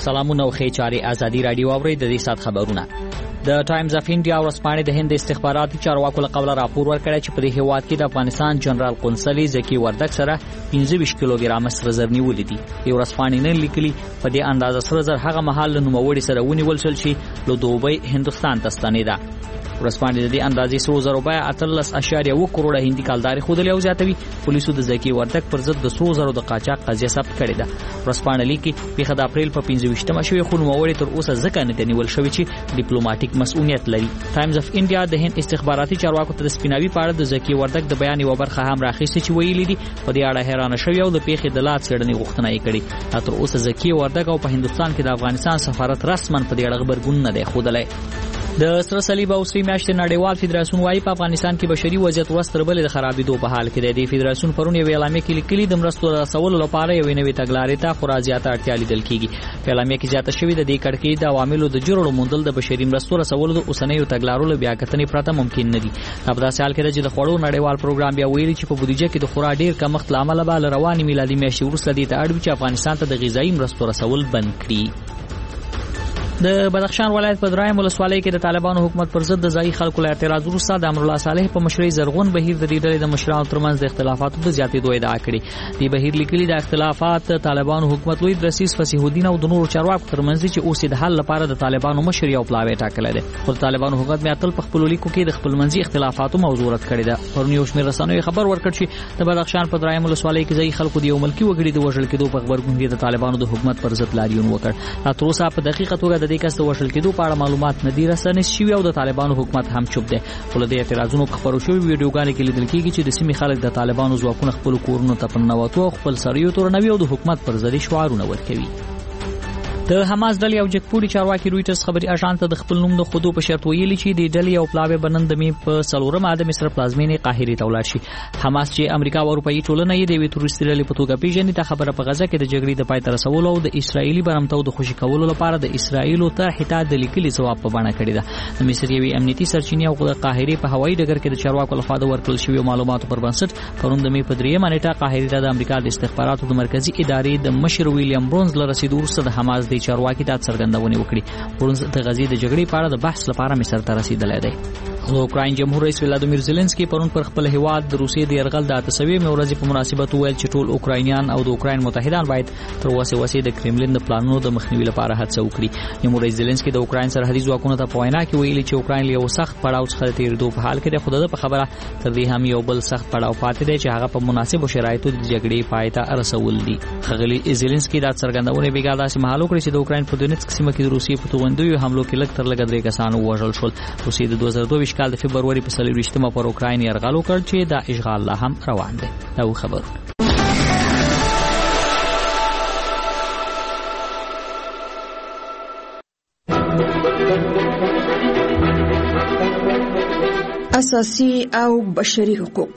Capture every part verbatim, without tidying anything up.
سلامونه او ښې چارې ازادي رادیو اوري د دې سات خبرونه. د ټایمز اف انډیا ورځپاڼې د هند استخباراتي چارواکو له قبل راپور ورکړی چې په دې هیواد کې د افغانستان جنرال قونسل زکی وردک سره پنځه ویشت کیلوګرام سره زر نیولې دي. یو ورځپاڼې نه لیکلي په دې اندازه سره زر هغه مهال له نوموړي سره ونیول شول چې له دوبۍ هندستان ته ستنېده. ورځپاڼې د دې اندازې سرو زرو بیه اتلس اعشاریه اووه کروړه هندي کلدارې ښودلې او زیاتوي. پولیسو د زکی وردک پر ضد د سرو زرو د قاچاق قضیه ثبت کړې ده. ورځپاڼه لیکي پیښه د اپریل په پنځه ویشتمه شوې خو نوموړي تر اوسه ځکه نه دی نیول شوی چې ډیپلوماټیک مسؤلیت لري. ټایمز اف انډیا د هند استخباراتي چارواکو ته د سپیناوي په اړه د زکی وردک د بیان یو برخه هم راخیستې چې ویلي دي په دې اړه حیرانه شوی او د پیښې د لا څېړنې غوښتنه یې کړې. تر اوسه زکی وردک او په هندستان کې د افغانستان سفارت رسماً په دې اړه خبرګون نه دی ښودلی. د سره صلیب او سری میاشتې نړیوال فدراسیون وايي په افغانستان کې بشري وضعیت ورځ تر بلې د خرابېدو په حال کې دی. د فدراسیون پرون یو اعلامیه کې لیکلي د مرستو رسولو لپاره یو نوې تګلارې ته خورا زیاته اړتیا لیدل کېږي. په اعلامیه کې زیاته شوې د دې کړکېچ د عواملو د جوړولو موندل د بشري مرستو رسولو د اوسنیو تګلارو له بیاکتنې پرته ممکن نه دي. په داسې حال کې چې د خوړو نړیوال پروګرام بیا ویلي چې په بودیجه کې د خورا ډیر کمښت له امله به له روانې میلادي میاشتې وروسته دې ته اړ وي چې افغانستان ته د غذایي مرستو رسول بند کړي. د بدخشان ولایت په درایم ولسوالۍ کې د طالبانو حکومت پر ضد د ځایي خلکو له اعتراض وروسته د امرالله صالح په مشرۍ زرغون بهیر د دې ډلې د مشرانو ترمنځ د اختلافاتو د زیاتېدو ادعا کړې. دې بهیر لیکلي د اختلافات طالبانو حکومت لوی درسیس فصیح الدین او د نورو چارواکو ترمنځ چې اوس د حل لپاره د طالبانو مشر یو پلاوی ټاکلی دی. خو د طالبانو حکومت بیا تل په خپلو لیکو کې د خپلمنځي اختلافاتو موضوع رد کړې ده. پرون یو شمېر رسنیو خبر ورکړ چې د بدخشان په درایم ولسوالۍ کې ځایي خلکو د یو ملکي وګړي د وژل کېدو په خبرګون کې د طالبانو د حکومت پر ضد لاریون وکړ. تر اوسه په دقیقه توګه د دې کس د وژل کېدو په اړه معلومات نه دي رسنۍ شوي او د طالبانو حکومت هم چوپ دی. ولې د اعتراضونو په خبرو شوي ویډیوګانو کې لیدل کېږي چې د سیمې خلک د طالبانو ځواکونو خپل کورونو ته په ننوتو او خپل سړیو تورنوي او د حکومت پر ضد شعارونه ورکوي. د حماس ډلې او جګپوړي چارواکي رويټرز خبري اژانس د خپل نوم د خودو په شرط ویلي چې د ډلې او پلاوی بنند می په سلورم د مصر پلازمینې قاهره ته ولاړ شي. حماس چې امریکا او اروپאי ټولنه یې د وی تورستي ډلې په توګه پیژني ته خبره په غزه کې د جګړې د پای تر رسولو او د اسرایلی برمتو د خوشی کولو لپاره د اسرایلو طرح ته د لیکلي ځواب په بڼه کړی ده. د مصر یوې امنیتي سرچینې او د قاهره په هوایي ډګر کې د چارواکو لخوا د ورکړل شوی معلوماتو پر بنسټ پروند د می په دریمه نیټه قاهره ته د امریکا د استخباراتو د مرکزی ادارې د مشر ویلیام برونز له رسیدو وروسته د حماس د چارواکي ته څرګندونه وکړي. برونز د غزې د جګړې په اړه د بحث لپاره مصر ته رسیدلی دی. د اوکراین جمهور رئیس ولادیمیر زيلنسکي پرون پر خپل هیواد د روسیې د يرغل د اتسوي مې ورځې په مناسبت ویل چې ټول اوکراینیان او د اوکراین متحدان باید تر اوسه وسې د کرملین د پلانونو د مخنیوي لپاره هڅه وکړي. جمهور رئیس زيلنسکي د اوکراین سرحدي ځواکونو ته په وینا کې ویلي چې اوکراین له یو سخت پړاو څخه تیریدو په حال کې د خدای په خبره تر دې هم یو بل سخت پړاو پاتې دی چې هغه په مناسبو شرایطو د جګړې پای ته رسول دي. خغلی زيلنسکي دا څرګندونه بیګا داسې مهال وکړي چې د اوکراین په دونیتسک سیمه کې د روسیې په توغندوی حملو کې لږ تر لږه درې کسان وژل شول. روسیې د دوه زره دوه ویشت کال د فبرवरी په څلورویشتمه پر اوکراین یرغل وکړ چې دا اشغال لا هم روان دی. دا خبر اساسي او بشري حقوق.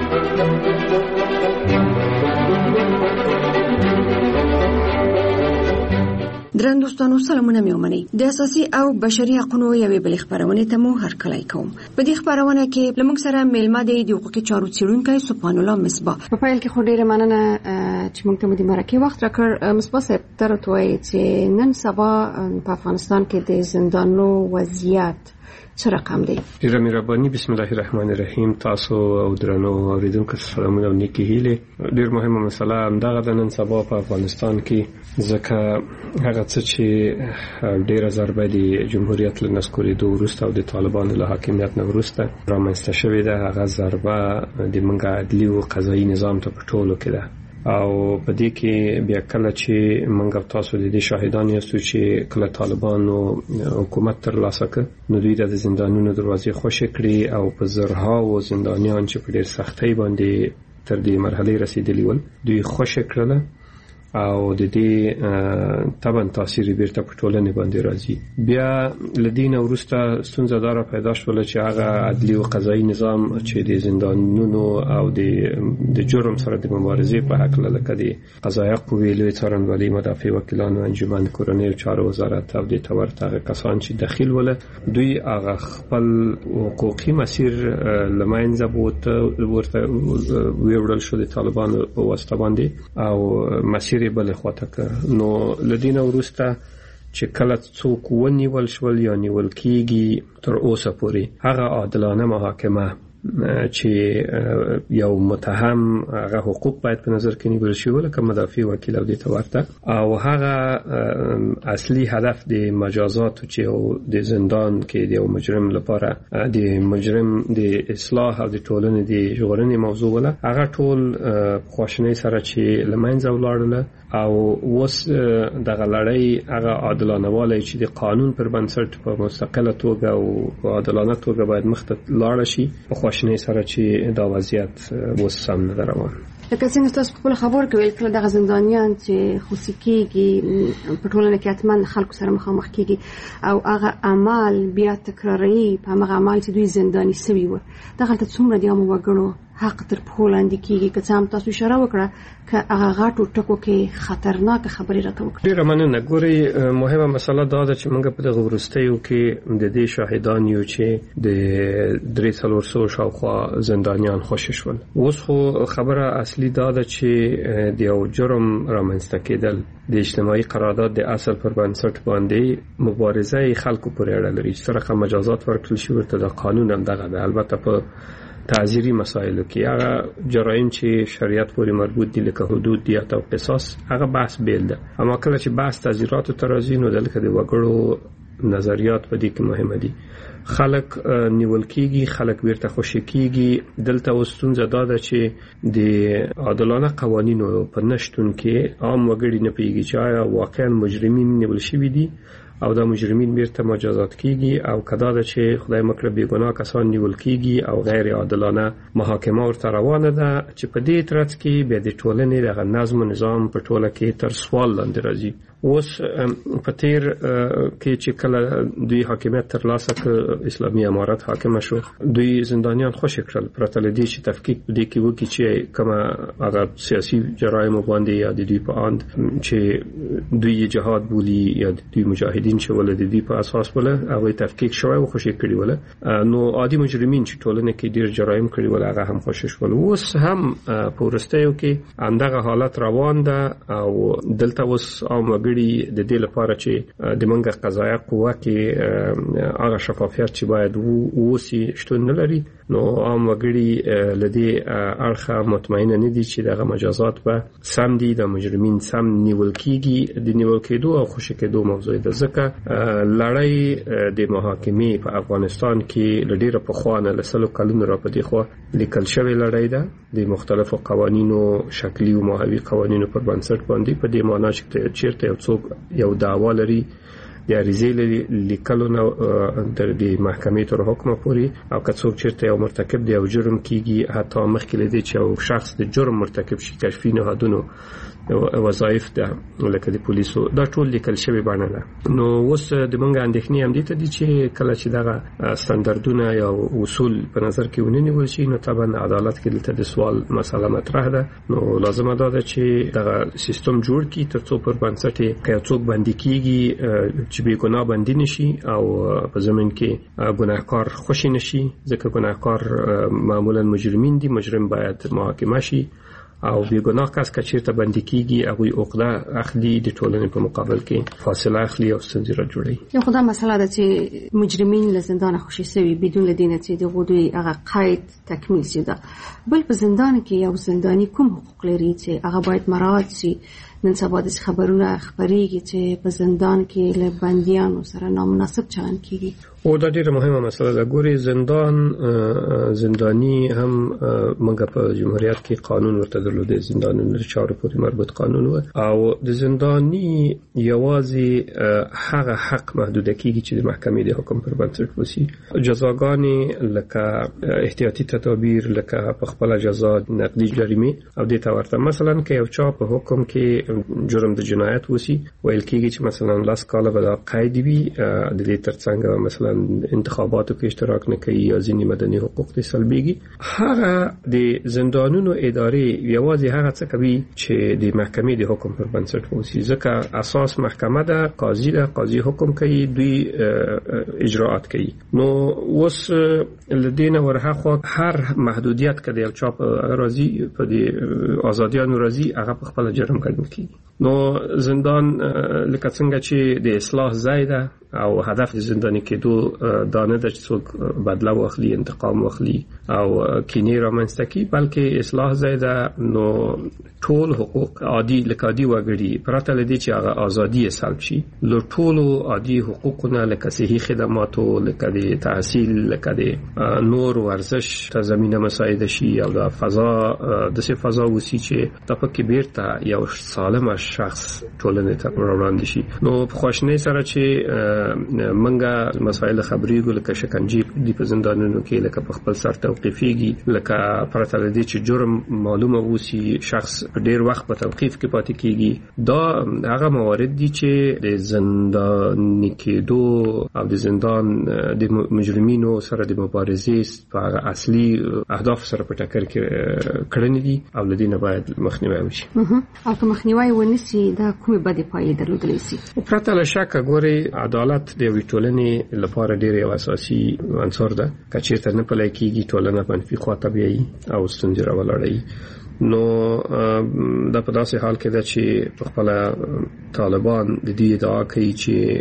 درنو دوستانو سلامونه مې ومنئ. د اساسي او بشري حقوقو یوې بلې خبرونه ته مو هرکلی کوم. په دې خبرونه کې لمونږ سره میلمه دی د حقوقي چارو څیړونکی سبحان الله مصباح. په پیل کې خو ډیره مننه چې موږ ته مو د مرکه وخت راکړ. مصباح صاحب تر توای چې نن سبا په افغانستان کې د زندانونو وضعیت څه رقم دی؟ ډیره مهرباني. بسم الله الرحمن الرحیم. تاسو او درنو اوریدونکو سلامونه او نیکی هیله. ډیر مهمه مسله همدغه د نن سبا په افغانستان کې ځکه هغه څه چې ډیره ضربه دی جمهوریت له نسکورېدو وروسته او د طالبانو له حاکمیت نه وروسته رامنځته شوې ده. هغه ضربه د منګه عدلي او قضایي نظام ته په ټولو کې ده او په دې کې بیا کله چې موږ تاسو د دې شاهدان یاستو چې کله طالبانو حکومت ترلاسه کړ نو دوی د زندانونو دروازې خوشې کړې او په زرهاو زندانیان چې په ډېر سختۍ باندې تر دې مرحله رسیدلی ول دوی خوشې کړل او د دې طبعا تاثیر بیرته په ټولنه باندې راځي. بیا لدین وروسته ستونزه دار پیدا شول چې هغه عدلي او قضایي نظام چې د زندانونو او د د جرم سره د مبارزې په حق لکه د قضایي قوې لوی څارنوالي مدافع وکیلانو انجمن کورنۍ چارو وزارت او د تورته کسان چې داخل ول دوی هغه خپل حقوقي مسیر لمنځه بوت ورته ویوړل شو د طالبانو په واسطه باندې او مسیر تیرې بل خواته کړ. نو لدینه ورسته چې کله څوک ونیول شول یا نیول کیږي تر اوسه پورې هغه عادلانه محاکمه چې یو متهم هغه حقوق باید په نظر کې نیول شي لکه مدافع وکیل او د تورته او هغه اصلي هدف د مجازات چې د زندان کې د مجرم لپاره د مجرم د اصلاح او د ټولنې د ژغورنې موضوع ولا هغه ټول خواشنۍ سره چې لمنځه ولاړل او وس دغه لړۍ هغه عادلانه والی چې د قانون پر بنسټ په مستقله توګه او عادلانه توګه باید مخته لاړ شي په خواشنۍ سره چې دا وضعیت وس سم نه روان. لکه څنګه تاسو په خپل خبر کې ویل کله دغه زندانیان چې خوسي کېږي په ټولنه کې اتمن خلکو سره مخامخ کېږي او هغه عمل بیا تکراري په هغه عمل چې دوی زنداني سوي و دغه ته څومره د عامو وګړو حق تر پښو لاندې کېږي که څه هم تاسو اشاره وکړه که هغه غټو ټکو کې خطرناک خبرې راته وکړي. ډېره مننه. ګورئ مهمه مسله دا ده چې موږ په دغه وروستیو کې د دې شاهدان یو چې د درې څلور سوه شاوخوا زندانیان خوشي شول. اوس خو خبره اصلي دا ده چې د یو جرم رامنځته کېدل د اجتماعي قرارداد د اصل پر بنسټ باندې مبارزه خلکو پورې اړه لري چې څرخه مجازات ورکړل شي ورته د قانون هم دغه ده. البته په تعزیری مسائلو کې هغه جرایم چې شریعت پورې مربوط دي لکه حدود دیت او قصاص هغه بحث بیل ده. اما کله چې بحث تعزیرات ته راځي نو دلته د وګړو نظریات په دې کې مهمه دي. خلک نیول کېږي، خلک ورته خوشی کېږي. دلته وستونزه دا ده چې د عادلانه قوانینو په نشتون کې عام وګړي نه پیږي چې آیا واقعا مجرمین نیول شوي دي او دا مجرمین بیرته مجازات کیږي او کدا ده چې خدای مکړه بیګناه کسان نیول کیږي او غیر عادلانه محاکمه ورته روانه ده چې په دې ترڅ کې به د ټولنې د نظم او نظام په ټوله کې تر سوال لاندې راځي. اوس په تیر کې چې کله دوی حاکمیت ترلاسه کړ اسلامي امارت حاکم شو دوی زندانیان خوشی کړل پرته لدی چې تفکیک دې کې وکړي چې کومه هغه سیاسي جرایم باندې یا د دوی په اند چې دوی جهاد بولی یا دوی مجاهدین چې ولې د دوی په اساس ولا هغه تفکیک شوی او خوشی کړي ولا نو عادي مجرمین چې ټولنه کې ډیر جرایم کړي ولا هغه هم خوشی شول. اوس هم په ورستیو کې اندغه حالت روان ده او دلته اوس عام د دې لپاره چې د منګه قضایه قوه کې هغه شفافیت چې باید ووسی شتون نه لري نو عام وګړي لدی اړخه مطمئنه نه دي چې دغه مجازات به سم دي د مجرمین سم نیول کیږي. د نیول کېدو او خوشی کېدو موضوع ده ځکه لړۍ د محاکمې په افغانستان کې لډیره په خوانه لسلو کلونو را پدې خو لیکل شوی لړۍ ده د مختلفو قوانینو شکلی او ماهوی قوانینو پر بنسټ باندې په دې معنی چې چیرته یو څوک یو دعوا لري د عریضې لیکلو نه تر دې محکمې تر حکم پورې او که څوک چیرته یو مرتکب دی او جرم کیږي حتی مخکې لدی چې یو شخص د جرم مرتکب شي کشفي نهادونو وظایف ده لکه د پولیسو دا ټول لیکل شوی باندې ده. نو اوس د منګه اندېښنې هم دي ته دي چې کله چې دغه ستاندردونه یا اصول په نظر کې ونیول شي نو طبعا عدالت کې دلته د سوال مسله مطرح ده. نو لازمه ده چې دغه سیستم جوړ کی ترڅو پر بنسټ کې څوک باندې کیږي چې به ګناه باندې نشي او په زمين کې ګناهکار خوشی نشي ځکه ګناهکار معمولا مجرمین دي. مجرم باید محاکمه شي او بیګناه کس که چیرته باندې کیږي هغه عقده اخلي د ټولنې په مقابل کې فاصله اخلي او ستونزې راجوړي. یو خدای مسله ده چې مجرمین له زندان خوشي سوي بدون لدینه چې د غوډوي هغه قید تکمیل شي. ده بل په زندان کې یو زنداني کوم حقوق لري چې هغه باید مراعات شي. نن سبا د خبرونه خبرېږي چې په زندان کې له بنديانو سره نامناسب چلند کیږي او دا ډیره مهمه مسله ده. ګوري زندان زندانی هم موږ په جمهوریت کې قانون ورته درلود زندانونو چارو پورې مربوط قانون و او د زندانی یوازې هغه حق محدود کیږي چې د محکمې د حکم پر بنسټ وسی. جزاګانې لکه احتیاطي تدابیر لکه په خپل جزا نقدي جریمه او د تورته مثلا کې یو چا په حکم کې جرم د جنایت وسی ویل کیږي چې مثلا لاس کاله به قید وي د دې ترڅنګ مثلا انتخاباتو کې اشتراک نه کوي یا ځینې مدني حقوق دي سلبيږي. هغه د زندانونو ادارې یوازې هغه څه کوي چې د محکمې د حکم پر بنسټ وسی ځکه اساس محکمه ده قاضي ده قاضي حکم کوي دوی اجراءات کوي. نو اوس لدينا ورهخوا هر محدودیت کده یو چا په راضي په د ازادیانو راضي هغه په خپل جرم ګڼل کیږي. نو زندان لکه څنګه چې د اصلاح ځای ده او هدف د زنداني کېدو دا نه ده چې څوک بدله واخلي، انتقام واخلي او کینې رامنځته کړي، بلکې اصلاح ځای ده. نو ټول حقوق عادي لکه عادي وګړي پرته لدی چې هغه ازادي سلب شي، له ټولو عادي حقوقونه لکه صحي خدماتو، لکه د تحصیل، لکه د نور ورزش ته زمينه مساعده شي او د فضا د څه فضا وسی چې د پکې بیرته یو سالم شخص ټولنې ته وړاندې شي. نو په خوشنۍ سره چې منګه مسایل خبري ګل لکه شکنجه دی په زندانونو کې، لکه په خپل سر توقيفيږي، لکه پرته لدی چې جرم معلومه وسی شخص ډیر وخت په توقيف کې پاتې کیږي. دا هغه موارد دي چې د زنداني کېدو او د زندان د مجرمینو سره د مبارزې په اصلي اهداف سره په ټکر کې کړنې دي او لدی نه باید مخنیوي وشي. او که مخنیوي ونشي دا کومه بده پایلې درلودلی شي؟ پرته له شک ګوري عدالت د وی ټولنې لپاره ډیر یو اساسي عنصر ده. کچېرته نه پلي کیږي ټولنه منفي خواته بیاي او ستونزې راولړي. نو دا په داسې حال کې ده چې په خپل طالبان د دې ادعا کوي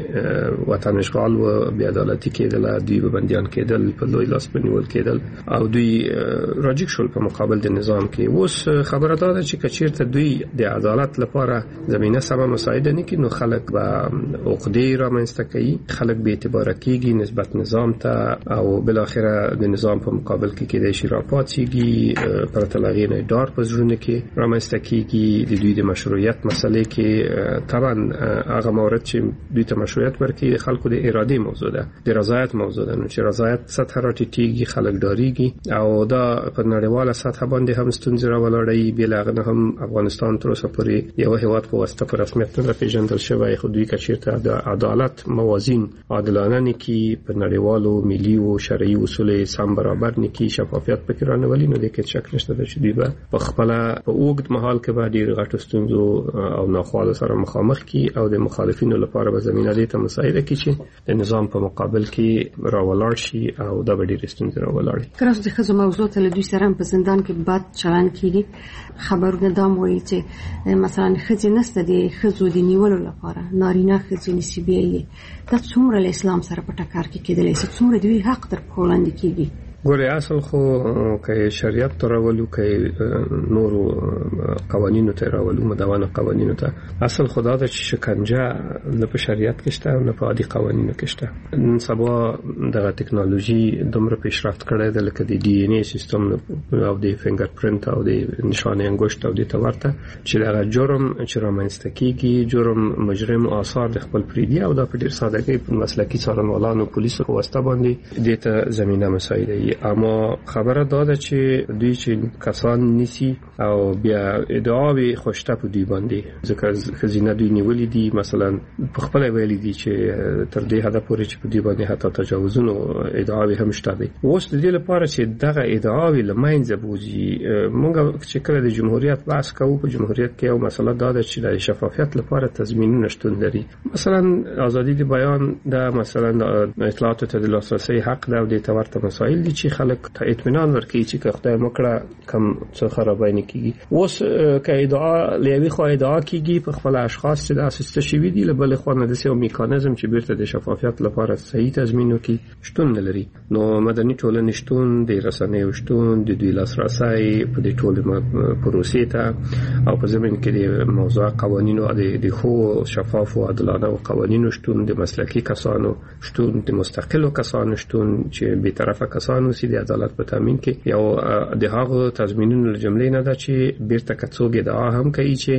چې وطن اشغال او بې عدالتي کېدل، دوی به بنديان کېدل، په لوی لاس بنول کېدل او دوی راجیک شول په مقابل د نظام کې. اوس خبره دا ده چې کچېرته دوی د عدالت لپاره زمينه سم مساعده نه کړي، نو خلک به عقدې رامنځته کوي، خلک به اعتبار کېږي نسبت نظام ته او بل اخره د نظام په مقابل کې کېدای شي راپاتېږي، پرته له هغې نه ډار په زړونو کې رامنځته کېږي. د دوی د مشروعیت مسلې کې طبعا هغه مورد چې دوی ته مشروعیت ورکړي د خلکو د ارادې موضوع ده، د رضایت موضوع ده. نو چې رضایت سطح راټیټېږي، خلک ډاریږي او دا په نړیواله سطح باندې هم ستونزې راولړي. بل هغه نه هم افغانستان تر اوسه پورې یو هیواد په واسطه په رسمیت نه پیژندل شوی، خو دوی کچېرته د عدالت موازین عادلانه نه کی، په نړیوالو ملي او شرعي اصول سم برابر نه کی، شفافیت پکې رانولي، نو د کې شک نشته چې دوی به په خپل په اوږد مهال کې به ډېر غټ ستونزو او ناخواله سره مخامخ کی او د مخالفینو لپاره به زمينه دې ته مساعده کی چې د نظام په مقابل کې راولاړ شي او دا به ډېر ستونزې راولړي. کراس د خزو موضوع ته دوی سره په زندان کې بد چلن کیږي. خبرونه دا وایي چې مثلا خزي نسته د خزو د نیولو لپاره نارینه خزي نسبیه د څومره اسلام سره په ټکر کې کېدلی شي، څومره دوی حق در کولاند کیږي. ګورې اصل خو که شریعت ته راولو که نورو قوانینو ته راولو، مدونه قوانینو ته، اصل خدا ده چې شکنجه نه په شریعت کې شته نه په عادي قوانینو کې شته. نن سبا دغه ټکنالوژي دومره پیشرفت کړې ده لکه د ډي ان اي سیستم او د فینګر پرنټ او د نشانه انګشت او د تورته چې دغه جرم چې رامنځته کیږي، جرم مجرم او آثار د خپل پریدي او د په ډیر سادهګۍ په مسلکي څارنوالانو پولیسو په واسطه باندې د ته زمينه مساعده. اما خبره دا ده چې دوی چې کسان نیسی او بیا ادعاوی خوشته په دوی باندې ځکه خزینه دوی نیولې دي، مثلا په خپل ویلي دي چې تر دې حد پورې چې په دوی باندې حتی تجاوزونو ادعاوی هم شته دي. اوس د دې لپاره چې دغه ادعاوی لمنځه بوزي، موږ چې کله د جمهوریت بحث کوو، په جمهوریت کې یو مسله دا ده چې د شفافیت لپاره تضمینونه شتون لري. مثلا ازادي د بیان ده، مثلا اطلاعاتو ته د لاسرسي حق ده او د تورته مسایل دي چې خلک ته اطمینان ورکړي چې که خدای مکړه کم څه خرابای نه کیږي. اوس که ادعا لوي خو ادعا کیږي په خپل اشخاص چې د اسسته شوی دي، لبل خو نه د سیو میکانیزم چې بیرته د شفافیت لپاره صحیح تضمین وکړي شتون نه لري. نو مدني ټولنې شتون، د رسنیو شتون، د دوی لاسرسي په دې ټول پروسې ته او په زمين کې د موضوع قوانینو د خو شفاف او عادلانه قوانینو شتون، د مسلکي کسانو شتون، د مستقلو کسانو شتون چې به طرفه کسانو سي د عدالت په تامین کې یو د هغه تضمینونو جملې نه ده چې بیرته کڅوګ ادعا هم کوي چې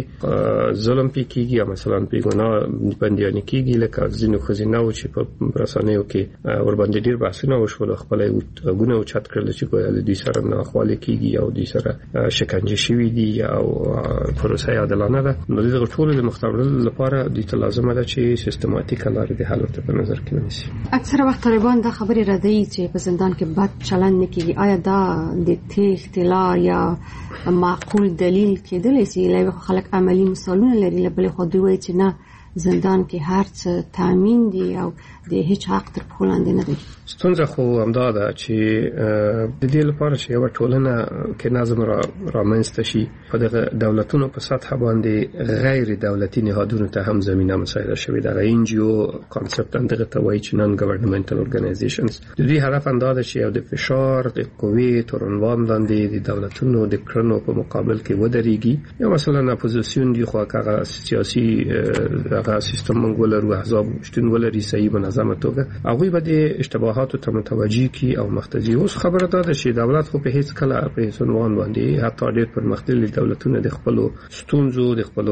ظلم پې کیږي یا مثلا په ګناه بنديان کیږي، لکه ځینو خزینه او چې په رسنیو کې ور باندې ډیر بحثونه وشول، خپل غونه او چت کړل چې ګویا دوی سره نه خواله کیږي او دوی سره شکنجه شوی دي او پروسه عادلانه ده. نو دغه ټول د مختبرل لپاره د لازمه ده چې سیستماتیک لارې د حل ته په نظر کې ونیسي. اکثره وخت طالبان دا خبرې ردی چې په زندان کې بد چلن نه کیږي. آیا دا د تېښتې لار یا معقول دلیل کېدلی شي؟ لکه خلک عملی مثالونه لري، بل خو دوی وایي چې نه زندان کې هر څه تامین دي او د هیڅ حق تر پښو لاندې نه دی. ستونزه خو همدا ده چې د دې لپاره چې یو ټولنه کې نظم را رامنځته شي په دغه دولتونو په سطح باندې غیر دولتي نهادونو ته هم زمينه مساعده شوې ده. ان جی او کانسپټ اندغه ته وایي چې نان ګورنمنټل اورګنایزیشنز د دې هدف انده ده چې یو د فشار د قوې تر عنوان لاندې د دولتونو د کړنو په مقابل کې ودرېږي. یا مثلا اپوزیسیون دی خو هغه سیاسي هغه سیستم منګول او احزاب شتون ولري صحیح منظمه توګه هغه به د اشتباهات ته متوجي کی او مختزي. اوس خبره ده چې دولت خو په هیڅ کله په هیڅ عنوان باندې حتی ډېر پرمختللي دولتونه د خپل ستونزو د خپل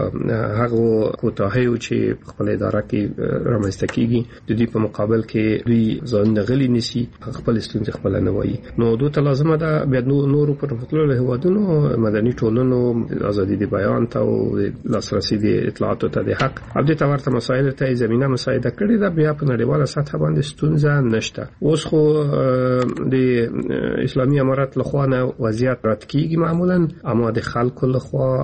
هغه کوتاهیو چې خپل اداره کې رامنځته کیږي د دې په مقابل کې دوی ځان غلي نسی خپل ستونزې خپل نه وایي. نو دوی ته لازمه ده بیا نور پرمختللو هیوادونو مدني ټولنو ازادي د بیان ته او لاسرسي د اطلاعاتو ته د حق او د تورته مسایل ته زمينه مساعده کړې ده. بیا په نړیواله سطح باندې ستونزه نشته. اوس خو د اسلامي امارات لخوا نه وضعیت رات کیږي معمولا، اما د خلکو لخوا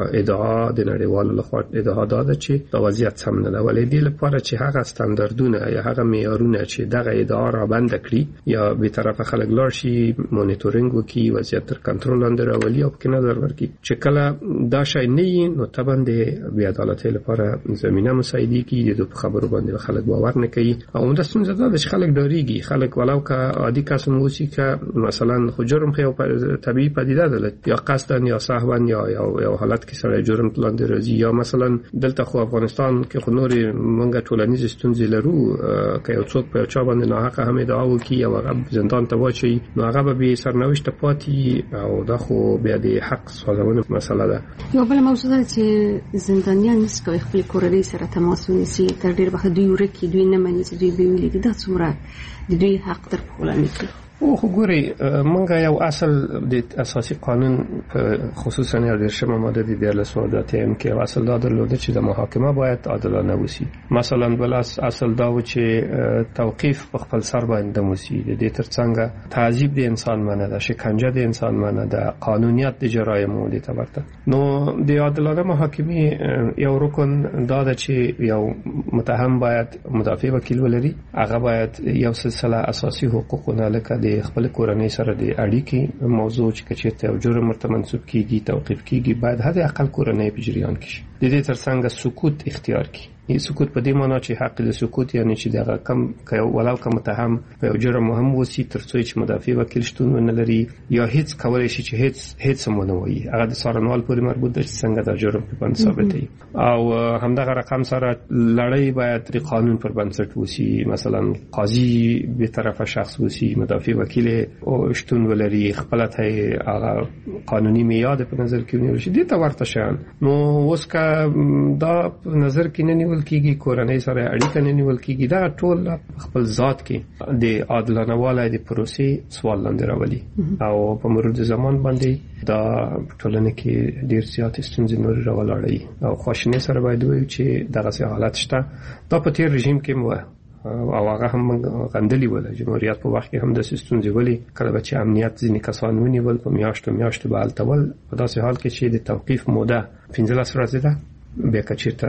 ادعا د نړیوالو لخوا ادعا ده چې دا وضعیت سم نه ده. ولې دې لپاره چې هغه ستاندردونه یا هغه معیارونه چې دغه ادعا را بند کړي یا به طرف خلک لار شي مونیټورینګ وکړي وضعیت تر کنټرول لاندې راولي او په نظر ورکړي چې کله دا شای نه نو طبعا د بی عدالتۍ لپاره زمينه مساعدي کیږي. د خبرو باندې خلک باور نه کوي او د ستونزه ده چې خلک ډاریږي. خلک ولو که عادي کس موسی که مثلا خو جرم خو طبيعي پدیده ده یا قصدا یا سهوا یا یا حالت کې سره جرم لاندې راځي یا مثلا دلته خو افغانستان کې خو نور مونږه ټولنیز ستونزې لرو که یو څوک په چا باندې ناحق هم ادعا وکړي او هغه زندان ته واچي نو هغه به سرنوشت پاتې او دا خو بیا د حق سازونه مسله ده. یو بل موضوع ده چې زندانیان نسکوي خپل کورنۍ سره تماس ونیسي. تر ډیر وخت دوی ورکی دوی نه مني چې دوی به ویلي دا څومره د دوی حق تر پښو لاندې. او خو ګوري مونږه یو اصل د اساسي قانون خصوصا یو د شمه ماده د دیارلس ماده تیم کې اصل دا درلوده چې د محاکمه باید عادلانه وسی. مثلا بل اصل دا و چې توقیف په خپل سر باندې موسی. د دې ترڅنګ تعذيب د انسان منه ده، شکنجه د انسان منه ده، قانونیت د جرایم دي تبرته. نو د عادلانه محاکمه یو رکن دا ده چې یو متهم باید مدافع وکیل ولري. هغه باید یو سلسله اساسي حقوقونه لکه خپل کورنۍ سره د اړیکې موضوع چې کچې ته جرم مرته منسوب کیږي توقیف کیږي باید حد اقل کورنۍ په جریان کې شي. د دې ترڅنګ سکوت اختیار کی. ای سکوت په دې معنی چې حق د سکوت یعنی چې دغه کم ولو کوم متهم په جرم مهم وسی ترڅو چې مدافع وکیل شتون نه لري یا هیڅ کولای شي چې هیڅ هیڅ مونږ وایي. هغه د سارنوال پورې مربوط ده چې څنګه دا جرم په باندې ثابت دی او همدغه رقم سره لړۍ باید د قانون پر بنسټ وسی. مثلا قاضي به طرفه شخص وسی، مدافع وکیل او شتون ولري، خپل ته هغه قانوني میاد په نظر کې ونیول شي. دې ته ورته شان نو اوس کا دا نظر کې نه نیول کیږي، کورنۍ سره اړیکه نه نیول کیږي. دا ټول خپل ذات کې د عادلانه والي د پروسې سوال لاندې راولي او په مرور د زمان باندې دا ټولنه کې ډیر زیات ستونزې نور راولاړي او خوشنه سره باید وي چې دغه حالت شته. دا په تیر رژیم کې مو او هغه هم غندلی ولا جمهوریت په وخت کې هم د ستونزې ولي کله چې امنیت ځینې کسان ونیول په میاشتو میاشتو به التول په داسې حال کې چې د توقیف موده پنځلس ورځې ده بیا کچېته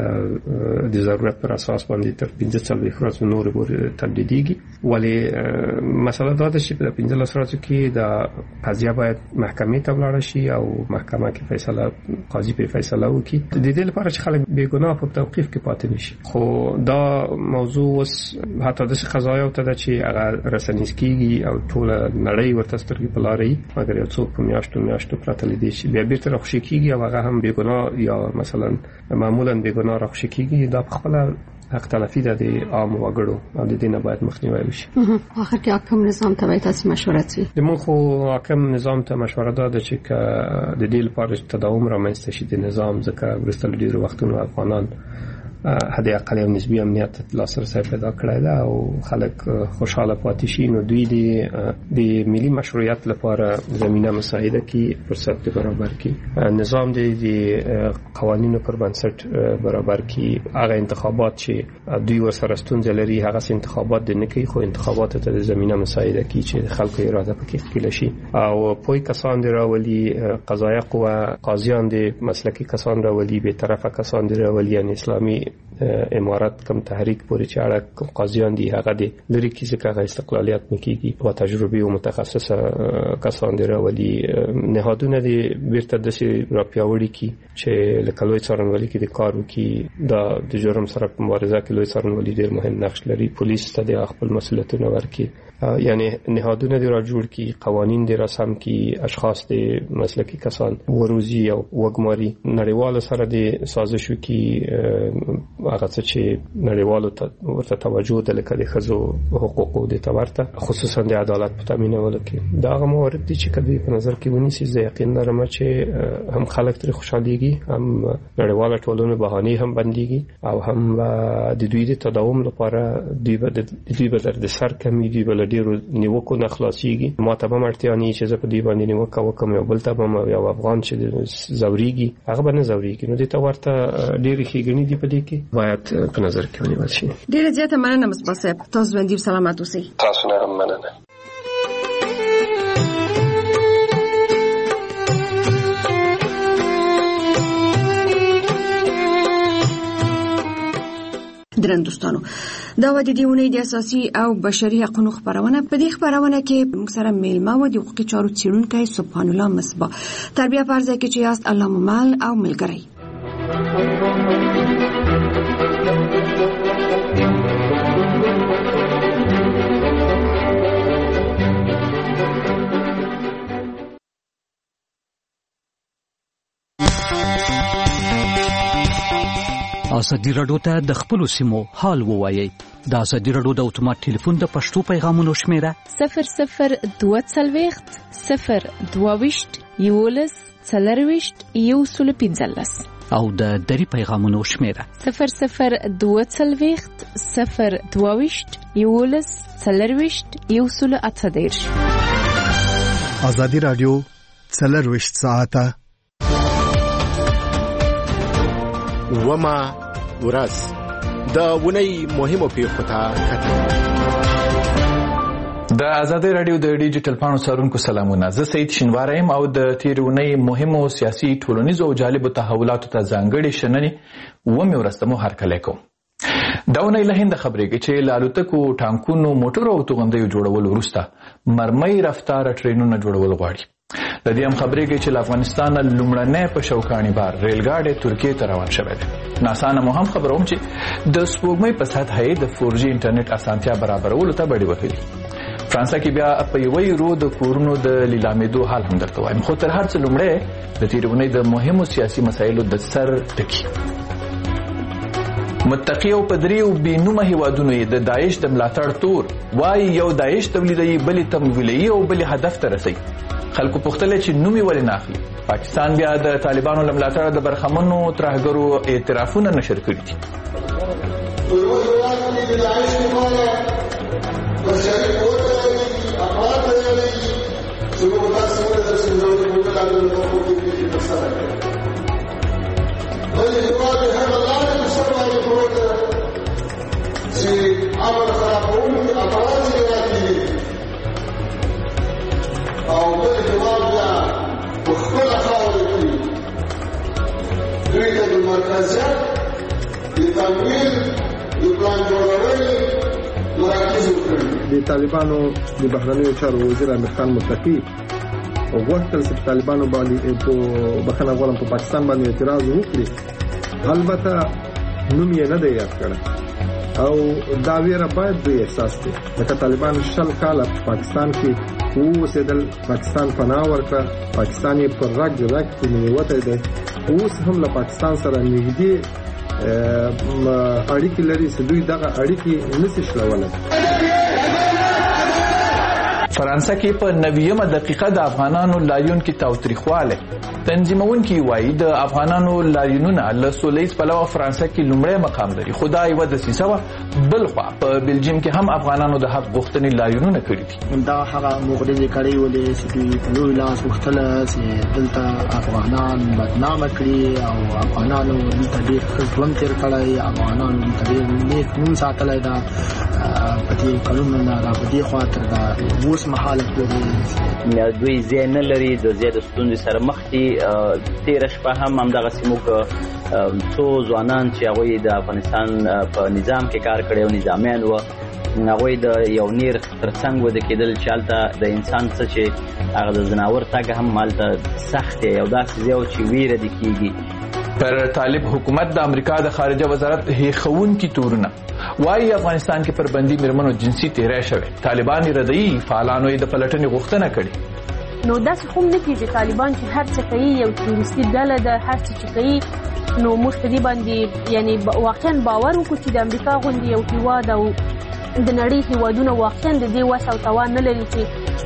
د ضرورت پر اساس باندې تر پنځه څلوېښت ورځې نور پورې تمدیدېږي. ولی مسله دا ده چې په پنځلس ورځو کې د قضیه باید محکمې ته ولاړ شي او محکمه کې فیصله قاضي په فیصله وکړي د دې لپاره چې خلک بې ګناه په توقیف کې پاتې نشي. خو دا موضوع اوس حتی د قضایاو ته ده چې هغه رسنیز کېږي او ټوله نړۍ ورته سترګې په لارې مګر یو څوک په میاشتو میاشتو پرته لیدی شي بیا بیرته راخوشي کېږي او هغه هم بې ګناه یا مثلا معمولا بې ګناه راخوشي کېږي. دا په خپله حق تلفي ده د عام وګړو او د دې نه باید مخنیوی وشي. آخر کې حاکم نظام ته باید تاسو مشوره وکړئ. د مونږ خو حاکم نظام ته مشوره ده چې د دې لپاره تداوم رامنځته شي د نظام، ځکه وروسته له ډېرو وختونو افغانان حد اقل یو نسبی امنیت لاسرسی پیدا کړی ده او خلک خوشاله پاتې شي. نو دوی د ملي مشروعیت لپاره زمینه مساعده کی فرصت برابر کی، نظام د قوانینو پر بنسټ برابر کی. هغه انتخابات چې دوی ورسره ستونزې لري هغه انتخابات د نه کوي خو انتخابات ته د زمینه مساعده کی چې خلکو اراده پکې ښکېل شي او پوی کسان دی راولي، قضایه قوه قاضیان دی مسلکی کسان راولي، به طرفه کسان دی راولي، یعنی اسلامي امارات کم تحریک پورې چې اړه قاضیان دي هغه دي لري کې ځکه هغه استقلالیت نکېږي او تجربه او متخصصه کسان دي راولي نهادونه دي بیرته د سي راپیاوړي کې چې لکه لوی څارنوالي کې د کار وکي د جرم سره په مبارزه کې لوی څارنوالي ډېر مهم نقش لري پولیس ته د خپل مسؤلیتونه ورکړي یعنی نهادونه دي را جوړ کی قوانین دي را سم کی اشخاص دي مسلکی کسان وروزی او وګماري نړیوال سره دي سازش وکي هغه چې نړیوالو ته ورته توجه د لکه د خزو حقوقو د تورته خصوصا د عدالت په تامینولو کې دا هغه موارد دي چې کدی په نظر کې ونیسي زه یقین لرم چې هم خلک تر خوشاليږي هم نړیواله ټولنه بهاني هم بنديږي او هم د دوی د تداوم لپاره دوی به د دوی به د سر کمی دی بل ډیرو نیوکو نه خلاصيږي ما ته به مرتیا نه چې زه په دې باندې نیوکه وکم یو بل ته به یو افغان چې زوريږي هغه به نه زوريږي نو د تورته ډیره ښېګڼې دی په دې کې باید په نظر کې ونیول شي. ډیره زیاته مننه مصباح صاحب تاسو باندې سلامات اوسئ. تاسو نه هم مننه. درن دوستانو دا و د دیونه د اساسي او بشري حقوقو خبرونه په دې خبرونه کې موږ سره میلمه و د حقوقي چارو څیړونکی سبحان الله مصباح تربیه فرض کې چې یاست الله ممل او ملګری. ازادي راډیو ته د خپل سیمو حال ووایي. د ازادي راډیو د اتومات ټلیفون د پښتو پیغامونو شمیره صفر صفر دوه څلوېښت صفر دوه ویشت یولس څلرویشت یو سل پنځلس او د دری پیغامونو شمیره صفر صفر دوه څلوېښت صفر دوه ویشت یولس څلرویشت یو سل اته دېرش. ازادي راډیو څلرویشت ساعته وما ورځ د ونی مهمو پیښو ته کتل. د ازادي رادیو د ډیجیټل پاڼو څارونکو سلامونه. زه سید شینواریم او د تیرونی مهمو سیاسي ټولنیزو او جالبو تحولاتو ته ځانګړي شننې ومه ورستمو هرکلی کوم. دا ونی له هند خبرېږي چې لالوتکو ټانکونو موټرو او توغندیو جوړول وروسته مرمۍ رفتار ټرینونو جوړول غواړي. د دې هم خبرېږي چې افغانستان لومړنی په شوکانی بار ریلګاډي ترکیه ته روان شوی دی. ناسانه مو هم خبروم چې د سپوږمۍ په سطحه د فور جی انټرنیټ اسانتیا برابرولو ته بډې وهلي. فرانسه کې بیا په یوه یورو د کورونو د لیلامېدو حال هم درته وایم. خو تر هر څه لومړی د تېرونۍ د مهمو سیاسي مسایلو د سر ټکي. متقی او پدری او بینومه هیوادونو د داعش د ملاتړ تور وای یو داعش تولیدي بلې تمویلي او بلې هدف ته رسي. خلکو پختل چې نومي ولې نه اخلي. پاکستان بیا د طالبانو لملاتړ د برخمنو ترهګرو اعترافونه نشر کړي دي. او بل جواب بیا په خپل خاوره کې دوی ته د مرکزیت د تمویل د پلان جوړولو مراکز وکړي. د طالبانو د بهرنیو چارو وزیر امیر خان متقی وغوښتل چې طالبانو باندې په بخښنه غواړم په پاکستان باندې اعتراض وکړي. البته نوم یې نه دی یاد کړی او دا ویره باید دوی احساس کړي. لکه طالبان شل کاله په پاکستان کې اوسېدل، پاکستان پناه ورکړه، پاکستان یې پر رګ رګ کې نیوتی دی. اوس هم له پاکستان سره نږدې اړیکې لري چې دوی دغه اړیکې نشي شلولی. فرانسه کې په نویمه دقیقه د افغانانو لاریون کې تاوتریخواله تنظیمون کې وایي د افغانانو لاریونونه له سولېز پلوه فرانسه کې لومړی مقام لري. خدای و د سیسه بل خو په بلجیم کې هم افغانانو د حق غوښتنې لاریونونه کړي دي. دا هغه مغرضي کړي ولې چې دوی په لوی لاس غوښتله چې دلته افغانان بدنامه کړي او افغانانو دلته ډېر ښه ژوند تېر کړی، افغانانو دلته ډېر نیک نوم ساتلی ده په دې کلونو نه را په دې خوا تر دا اوس مهاله پورې دوی ځای نه لري، د زیات ستونزې سره مخ دي. تېره شپه هم همدغسې موږ څو ځوانان چې هغوی د افغانستان په نظام کې کار کړی او نظامیان وو هغوی د یو نیر ترڅنګ وده کېدل چې هلته د انسان څه چې هغه د ځناور تګ هم هلته سخت دی یو داسې ځای و چې ویره دې کېږي. پر طالب حکومت د امریکا د خارجه وزارت هیښوونکي تورونه وايي افغانستان کې پر بندي مېرمنو جنسي تیری شوی. طالبان یې ردوي، فعالانو یې د پلټنې غوښتنه کړې. نو داسې خو نه کېږي طالبان چې هر څه کوي یو تروریستي ډله ده، هر څه چې کوي نو موږ په دې باندې یعنې واقعا باور وکړو چې د امریکا غوندې یو هېواد او د نړۍ هېوادونه واقعا د دې وس او توان نه لري چې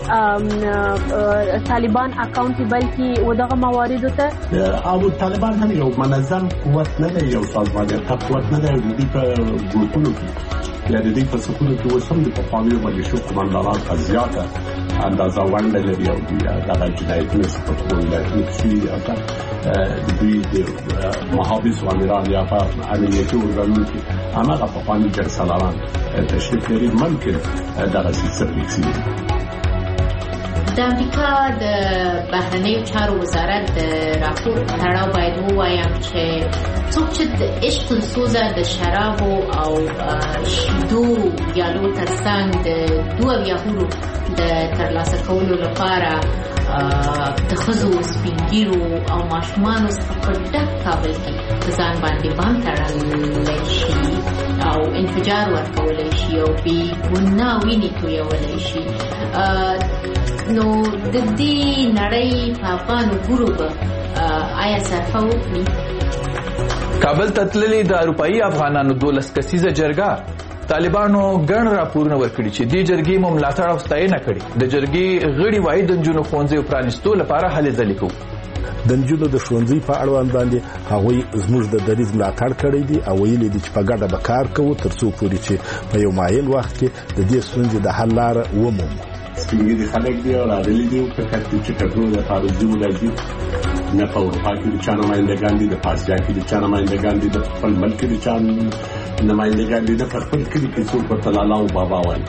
طالبان اکاونټیبل کړي و دغه مواردو ته. او طالبان هم یو منظم قوت نه دی، یو سازمانیته قوت نه دی. د دې په ګروپونو کې یا د دې په سکونو کې اوس هم د پخوانیو ملیشو قماندانان په زیاته اندازه ونډه لري او دغه جنایتونه چې په ټولو ولایتونو کې شوي دي هلته د دوی د محافظ و امیران یا په امنیتي ارګانونو کې هماغه پخواني جنګسالاران تشریف لري. ممکن دغسې څه پېښ شوي. د امریکا د بهرنیو چارو وزارت د راپور په تړاو باید ووایم چې څوک چې د عشق السوزه د شرابو او شیدو ویالو ترڅنګ د دوه ویاهورو د ترلاسه کولو لپاره د ښځو سپین ږیرو او ماشومانو څخه په ډک کابل کې په ځان باندې بم تړلی شي او انفجار ورکولی شي او بې ګناه وینې تویولی شي، نو د دې نړۍ په افغانو ګورو به آیا صرفه وکړي؟ کابل ته تللې د اروپایي افغانانو دولس کسیزه جرګه طالبانو ګڼ راپورونه ورکړي چې دې جرګې مو ملاتړ او ستاینه کړې. د جرګې غړي وایي د نجونو ښوونځیو پرانیستو لپاره هلې ځلې کوو. د نجونو د ښوونځي په اړوند باندې هغوی زموږ د دریځ ملاتړ کړی دي او ویلي دي چې په ګډه به کار کوو تر څو پورې چې په یو مایل وخت کې د دې ستونزې د حل لاره ومومو. سپینګیري خلک دي او راغلي دي په کتو چې کتو د خارجي ولایتي نه په اروپا کې د چا نمایندګان دي، د پاسیا کې د چا نمایندګان دي، د خپل ملک کې د چا نمایندګان دي، د خپل کلي کې څوک ورته لالا او بابا وایي.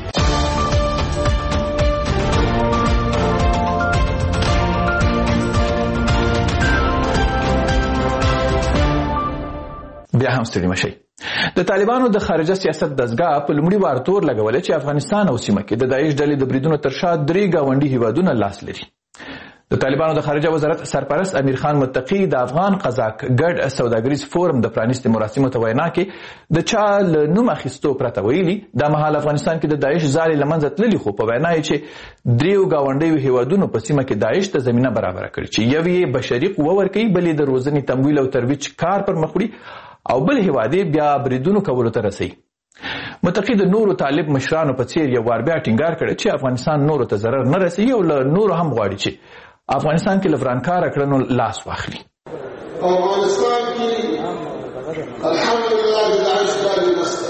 بیا هم ستړي مشئ. د طالبانو د خارجه سیاست دستګاه په لومړي وار تور لګولې چې افغانستان او سیمه کې د داعش ډلې د بریدونو تر شا درې ګاونډي هیوادونه لاس لري. د طالبانو د خارجه وزارت سرپرست امیر خان متقی د افغان قزاق ګډ سوداګریز فورم د پرانیستي مراسمو ته وینا کې د چا له نوم اخیستو پرته ویلي دا مهال افغانستان کې د داعش ځالې له منځه تللي، خو په وینا یې چې دریو ګاونډیو هیوادونو په سیمه کې داعش ته زمینه برابره کړې چې یو یې بشري قوه ورکوي، بل یې د روزنې تمویل او ترویج کار پر مخ وړي او بل هیواد بیا بریدونو کولو ته رسي. متقی د نورو طالب مشرانو په څیر یو وار بیا ټینګار کړی چې افغانستان نورو ته ضرر نه رسوي او له نورو هم غواړي چې افغانستان کې له ورانکاره کړنو لاس واخلي. افغانستان کې الحمدلله د داعش ډلې نشته.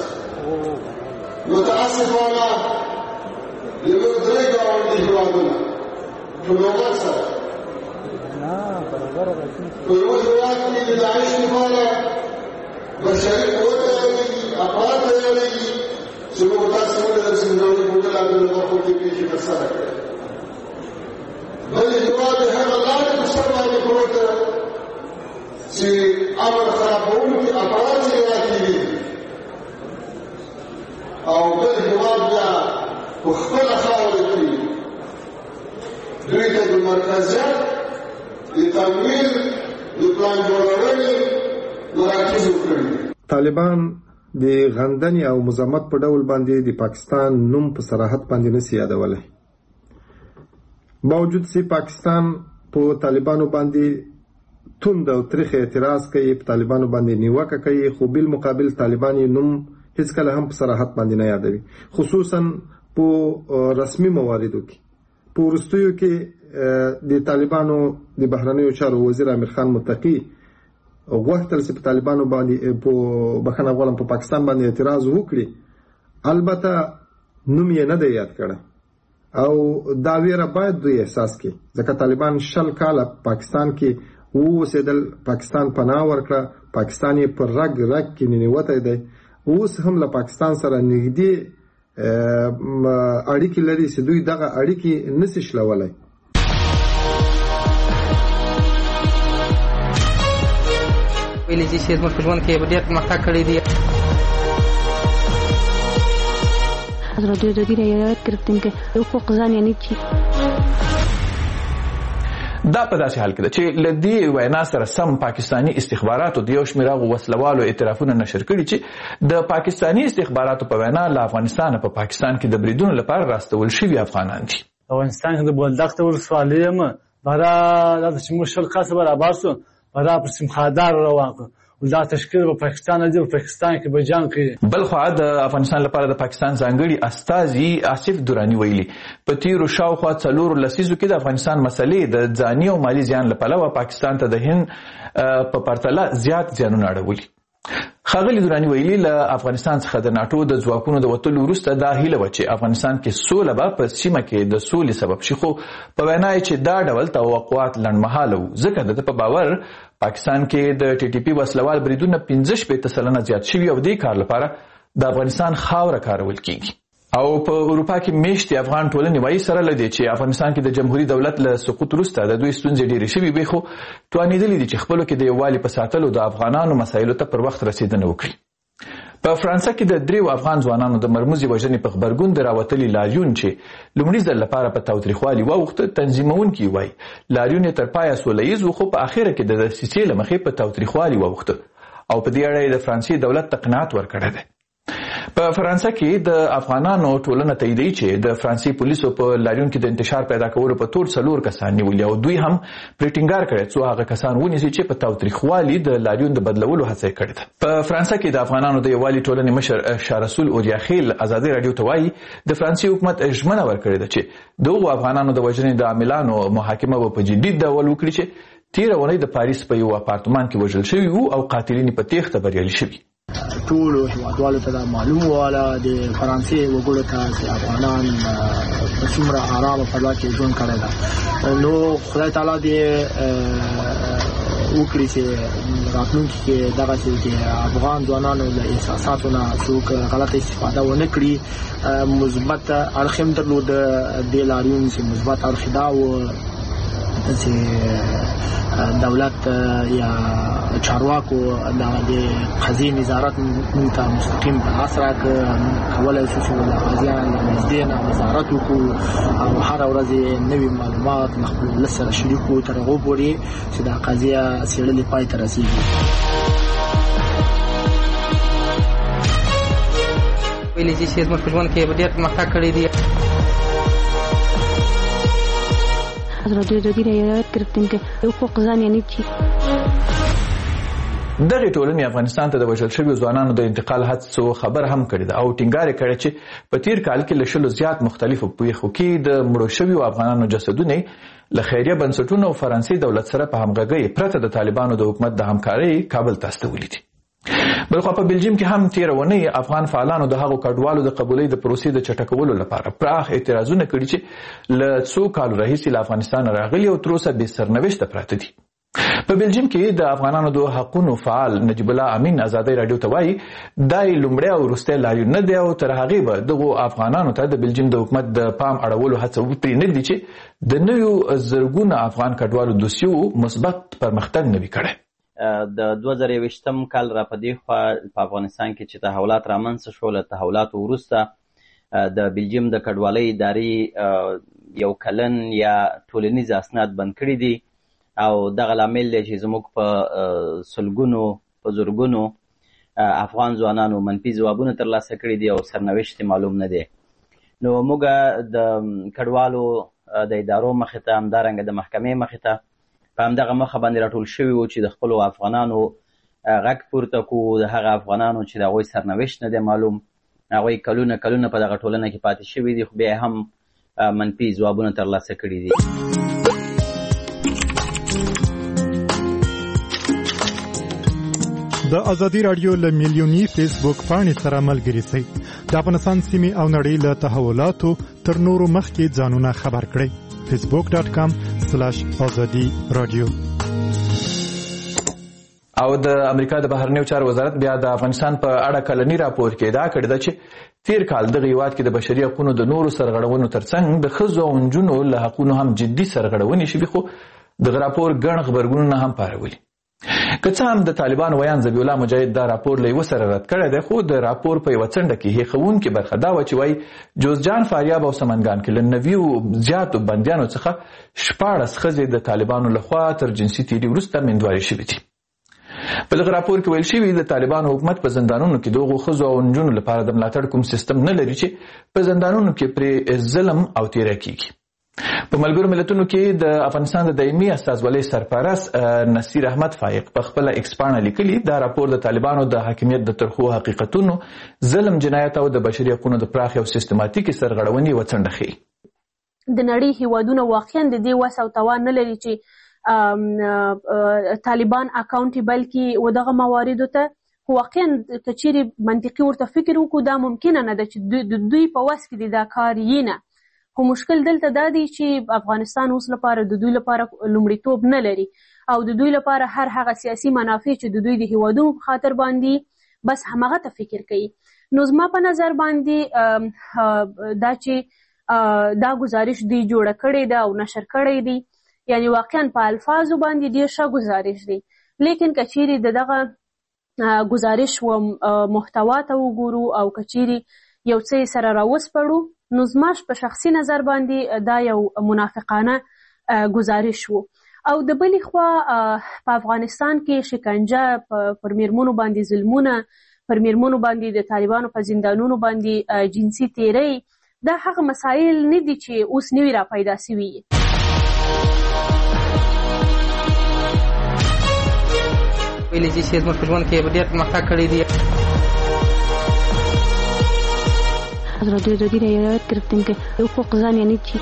متاسفانه زموږ درې ګاونډي هېوادونه په نوبت سره په یوه هېواد کې د داعش لپاره بشري قوت راولېږي، افراد راولېږي چې موږ تاسې ولیدل چې د نړۍ په بېلابېلو برخو کې پېښې ترسره کړې. بل هېواد د هغه لارې په سر باندې پروت ده چې امن خرابوونکي افراد یې راکېږي او بل هېواد بیا په خپله خاوره کې دوی ته د مرکزیت د تمویل د پلان جوړونې مراکز وکړي. طالبان د غندنې او مزاحمت په ډول باندې د پاکستان نوم په صراحت باندې نشي یادولی. باوجود چې پاکستان په طالبانو باندې توند او تریخ اعتراض کوي، په طالبانو باندې نیوکه کوي، خو بل مقابل طالبان یې نوم هیڅ کله هم په صراحت باندې نه یادوي، خصوصا په رسمي مواردو کې. په وروستیو کې د طالبانو د بهرنیو چارو وزیر امیر خان متقی غوښتل چې په طالبانو باندې په بخښنه غواړم په پاکستان باندې اعتراض وکړي، البته نوم یې نه دی یاد کړی او دا ویره باید دوی احساس کړي ځکه طالبان شل کاله پاکستان کې اوسېدل، پاکستان پناه ورکړه، پاکستان یې پر رګ رګ کې ننوتی دی، اوس هم له پاکستان سره نږدې اړیکې لري چې دوی دغه اړیکې نشي شلولی. ویلي چې زموږ په ژوند کې ډېر پرمختګ کړی دی. ازادي راډیو د رایت گرفتن که حقوق زن یعنی چی؟ دا په داسې حال کې ده چې له دې وینا سره سم پاکستاني استخباراتو د یو شمېر هغو وسلوالو اعترافونه نشر کړي چې د پاکستاني استخباراتو په وینا له افغانستانه په پاکستان کې د بریدونو لپاره راستول شوي افغانان دي. افغانستان کې د بولدک ته ولسوالۍ یم برا دا چې موږ شل کسه برابر سو برا پر سمخادار روان کړو دا تشکیل په پاکستان دی په پاکستان کې به جنگ کوي. بل خو د افغانستان لپاره د پاکستان ځانګړي استازي آصف دراني ویلي په تیرو شاوخوا څلورو لسیزو کې د افغانستان مسلې د ځاني او مالي زیان له پلوه پاکستان ته د هند په پرتله زیات زیانونه اړولي. ښاغلي دراني ویلي له افغانستان څخه د ناټو د ځواکونو د وتلو وروسته دا هیله وه چې افغانستان کې سوله به په سیمه کې د سولې سبب شي، خو په وینا یې چې دا ډول توقعات لنډمهاله وو ځکه د ده په باور پاکستان کې د ټي ټي پي وسلوال بریدونه پنځه شپېته سلنه زیات شوي او دې کار لپاره د افغانستان خاوره کارول کیږي. او په اروپا کې میشتې افغان ټولنې وایي سره له دې چې افغانستان کې د جمهوریت دولت له سقوط وروسته د دوی ستونزې ډېرې شوي وي، خو توانېدلي دي چې خپلو کې د یووالي په ساتلو د افغانانو مسایلو ته پر وخت رسېدنه وکړي. په فرانسه کې د دریو افغان ځوانانو د مرموزې وژنې په غبرګون د راوتلي لاریون چې لومړي ځل لپاره په تاوتریخوالي واوښته، تنظیمونکي وایي لاریون یې تر پایه سوله ییز و، خو په اخره کې د دسیسې له مخې په تاوتریخوالي واوښته او په دې اړه یې د فرانسې دولت ته قناعت ورکړی دی. په فرانسه کې د افغانانو ټولنه تاییدوي چې د فرانسې پولیسو په لاریون کې د انتشار پیدا کولو په تور څلور کسان نیولي او دوی هم پرې ټینګار کړی څو هغه کسان ونیسي چې په تاوتریخوالي د لاریون د بدلولو هڅه یې کړې ده. په فرانسه کې د افغانانو د یووالي ټولنې مشر شاه رسول اوریاخیل ازادي راډیو ته وایي د فرانسې حکومت ژمنه ورکړې ده چې د هغو افغانانو د وژنې د عاملانو محاکمه به په جدي ډول وکړي چې تېره اونۍ د پاریس په یو اپارتمان کې وژل شوي وو او قاتلین په تېښته بریالي شوي. ټولو هیوادوالو ته دا معلوم واله د فرانسې وګړو ته چې افغانان په څومره آرامه فضا کې ژوند کړی ده، نو خدای تعالی دې وکړي چې راتلونکي کې دغسې چې افغان ځوانانو له احساساتو نه څوک غلطه استفاده ونه کړي. مثبت اړخ هم درلوده دې لاریون چې مثبت اړخ دا و چې دولت یا چارواکو د قضیې نظارت موږ ته مستقیم په لاس راکړه، کولی شو چې د قضیانو له نږدې نه نظارت وکړو او هره ورځ نوي معلومات له خپل ولس سره شریک کړو تر هغو پورې چې دا قضیه څېړلې پای ته رسېږي. ویلی چې زموږ په ژوند کې ډېر پرمختګ کړی دی. ازادي راډیو د رایت گرفتن که حقوق زن یعنی چی؟ دغه ټولنې افغانستان ته د وژل شویو ځوانانو د انتقال هڅو خبر هم کړې ده او ټینګار یې کړی چې په تیر کال کې له شلو زیات مختلفو پیښو کې د مړو شویو افغانانو جسدونه له خیریه بنسټونو او فرانسې دولت سره په همغږۍ پرته د طالبانو د حکومت د همکارۍ کابل ته استولي دي. بلخوا په بلجیم کې هم تیره اونۍ افغان فعالانو د هغو کډوالو د قبولۍ د پروسې د چټکولو لپاره پراخ اعتراضونه کړي چې له څو کالو راهیسې له افغانستانه راغلي او تر اوسه بې سرنوشته پراته دي. په بلجیم کې د افغانانو د حقونو فعال نجیب الله امین ازادي راډیو ته وایي دا یې لومړی او وروستی لاریون نه دی او تر هغې به دغو افغانانو ته د بلجیم د حکومت د پام اړولو هڅه پرې نه ږدي چې د نویو زرګونه افغان کډوالو دوسیو مثبت پرمختګ نه وي کړی. د دوه زره یوویشتم کال را په دې خوا په افغانستان کې چې تحولات رامنځته شول، له تحولاتو وروسته د بلجیم د کډوالۍ ادارې یو کلن یا ټولنیز اسناد بند کړي دي او دغه لامل دی چې زموږ په سلګونو په زرګونو افغان ځوانانو منفي ځوابونه ترلاسه کړي دي او سرنوشت معلوم نه دی. نو موږ د کډوالو د ادارو مخې ته همدارنګه د محکمې مخې ته په همدغه مخه باندې راټول شوي وو چې د خپلو افغانانو غږ پورته کړو، د هغه افغانانو چې د هغوی سرنوشت نه دی معلوم، هغوی کلونه کلونه په دغه ټولنه کې پاتې شوي دي خو بیا هم منفي ځوابونه ترلاسه کړي دي. د ازادي راډیو له میلیوني فیسبوک پاڼې سره ملګري شئ. د افغانستان سیمې او نړۍ له تحولاتو تر نورو مخکې ځانونه خبر کړئ. فیسبوک ډاټ کام سلاش ازادي راډیو. او د امریکا د بهرنیو چارو وزارت بیا د افغانستان په اړه کلنی راپور کې ادعا کړې ده چې تیر کال دغه هیواد کې د بشري حقوقو د نورو سرغړونو ترڅنګ د ښځو او نجونو له حقونو هم جدي سرغړونې شوي، خو دغه راپور ګڼ غبرګونونه هم پارولي. که څه هم د طالبانو ویان ذبیح الله مجاهد دا راپور له یوه سره رد کړی دی، خو د راپور په یوه څنډه کې هیښوونکې برخه دا وه چې وایي جوزجان، فاریاب او سمنګان کې له نویو زیاتو بندیانو څخه شپاړس ښځې د طالبانو لخوا تر جنسي تیري وروسته میندوارې شوې دي. په دغه راپور کې ویل شوي د طالبانو حکومت په زندانونو کې د هغو ښځو او نجونو لپاره د ملاتړ کوم سیستم نه لري چې په زندانونو کې پرې ظلم او تیری کیږي. په ملګرو ملتونو کې د افغانستان د دایمي استازولۍ سرپرست نصیر احمد فایق په خپله ایکس پاڼه لیکلي دا راپور د طالبانو د حاکمیت د ترخو حقیقتونو، ظلم، جنایت او د بشري حقونو د پراخې او سیستماتیکې سرغړونې یوه څنډه ښیي. د نړۍ هیوادونه واقعا د دې وس او توان نه لري چې طالبان اکاونټیبل کړي و دغه مواردو ته. واقعا که چیرې منطقي ورته فکر وکړو دا ممکنه نه ده چې د دوی په وس کې دا کار یې نه. خو مشکل دلته دا دی چې افغانستان اوس لپاره د دوی لپاره لومړیتوب نه لري او د دوی لپاره هر هغه سیاسي منافع چې د دوی د هیوادونو په خاطر باندې بس همغه ته فکر کوي. نو زما په نظر باندې دا چې دا گزارش دوی جوړه کړې ده او نشر کړی دی، یعنی واقعا په الفاظو باندې ډیر ښه گزارش دی، لیکن که چیرې د دغه گزارش و محتوا ته وګورو او که چیرې یو څه سره راوسپړو نو زما په شخصي نظر باندې دا یو منافقانه گزارش وو. او د بلې خوا په افغانستان کې شکنجه، پر میرمنو باندې ظلمونه، پر میرمنو باندې د طالبانو په زندانونو باندې جنسي تیری، دا هغه مسایل نه دي چې اوس نوي را پیدا سوي. ویلې چې زموږ په ژوند کې ډېر پرمختګ کړی دی. حضرت رضی رعایت کرتے ہیں کہ حقوق زن یعنی چی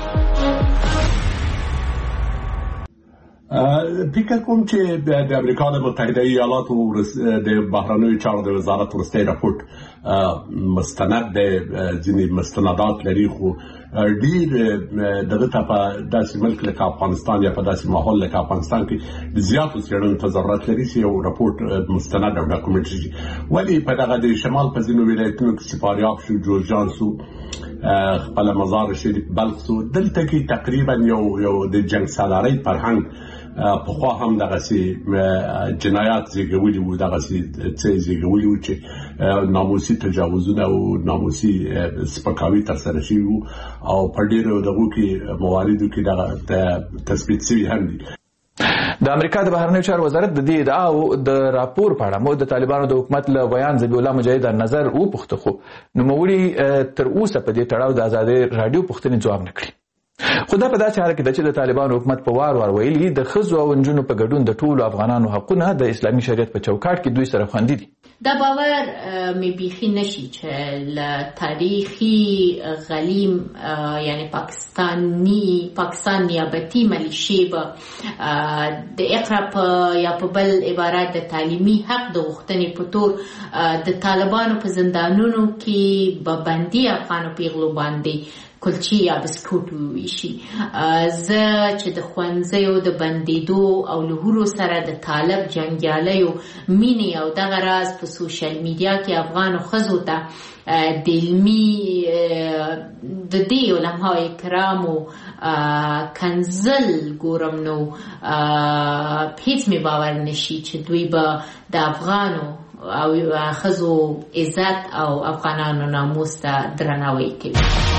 فکر کوم چې د امریکا د متحده ایالاتو د بهرنیو چارو د وزارت وروستی راپورټ مستند د ځینې مستندات لري، خو ډیر دغه ته په داسې ملک لکه افغانستان یا په داسې ماحول لکه افغانستان کې د زیاتو څېړنو ته ضرورت لري چې یو راپورټ مستند او ډاکومنټ شي. ولې په دغه د شمال په ځینو ولایتونو کې چې فاریاب شو، جوزجان شو، خپل مزار شریف، بلخ شو، دلته کې تقریبا یو یو د جنګ سالارۍ فرهنګ پخوا هم دغسې جنایات زیږولي وو، دغسې څه زیږولي وو چې ناموسي تجاوزونه او ناموسي سپکاوي ترسره شوي وو او په ډېرو دغو کې مواردو کې دغه تثبیت شوي هم دي. د امریکا د بهرنیو چارو وزارت د دې ادعاو د راپور په اړه مو د طالبانو د حکومت له ویان ذبیح الله مجاهد نظر وپوښته، خو نوموړي تر اوسه په دې تړاو د ازادۍ راډیو پوښتنې ځواب نه کړي. خو دا په داسې حال کې ده چې د طالبانو حکومت په وار وار ویلي د ښځو او نجونو په ګډون د ټولو افغانانو حقونه د اسلامي شریعت په چوکاټ کې دوی سره خوندي دي. دا باور می بیخي نشي چې له تاریخي غلیم یعنی پاکستانی پاکستان نیابتي ملیشې به د اقرا یا په بل عبارت د تعلیمي حق د غوښتنې په تور د طالبانو په زندانونو کې به بندي افغانو پیغلو باندې کلچی یا بسکوټ وویشي. زه چې د ښوونځیو د بندېدو او له هورو سره د طالب جنګیالیو مینې او دغه راز په سوشل میډیا کې افغانو ښځو ته د علمي د دې علماء کرامو کنزل ګورم نو هیڅ مې باور نشي چې دوی به د افغانو او ښځو عزت او افغانانو ناموس ته درناوی کوي.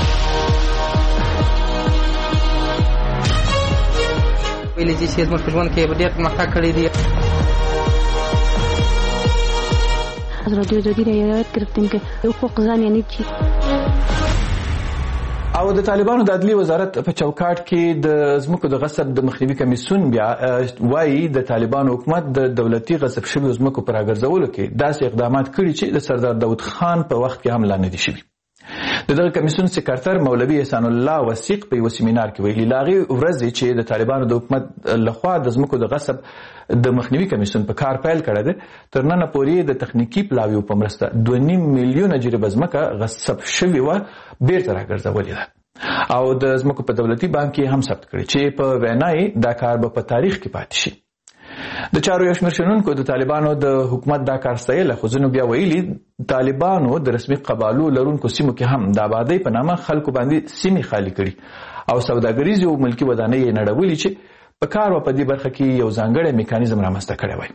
ویلې چې زموږ په ژوند کې ډېر پرمختګ کړی دی. حضرت رضی رعایت کرتے ہیں کہ حقوق زن یعنی چی. او د طالبانو د عدلي وزارت په چوکاټ کې د ځمکو د غصب د مخنیوي کمیسیون بیا وایي د طالبانو حکومت د دولتي غصب شویو ځمکو په راګرځولو کې داسې اقدامات کړي چې د سردار داود خان په وخت کې هم لا نه دي شوي. د دغه کمیسیون سکرټر مولوي احسان الله وثیق په یو سیمینار کې ویلي لاغي ورځې چې د طالبانو د حکومت لخوا د ځمکو د غصب د مخنیوي کمیسیون په کار پیل کړی دی، تر ننه پورې د تخنیکي پلاویو په مرسته دوه نیم میلیونه جریبه ځمکه غصب شوې وه بیرته راګرځولې ده او د ځمکو په دولتي بانک کې هم ثبت کړي چې په وینا یې دا کار به په تاریخ کې پاتې شي. د چارو یو شمېر شنونکو د طالبانو د حکومت دا کار ستایله، خو ځینو بیا ویلي طالبانو د رسمي قبالو لرونکو سیمو کې هم د آبادۍ په نامه خلکو باندې سیمې خالي کړي او سوداګریزې او ملکي ودانۍ یې نړولي چې په کار و په دې برخه کې یو ځانګړی میکانیزم رامنځته کړی وای.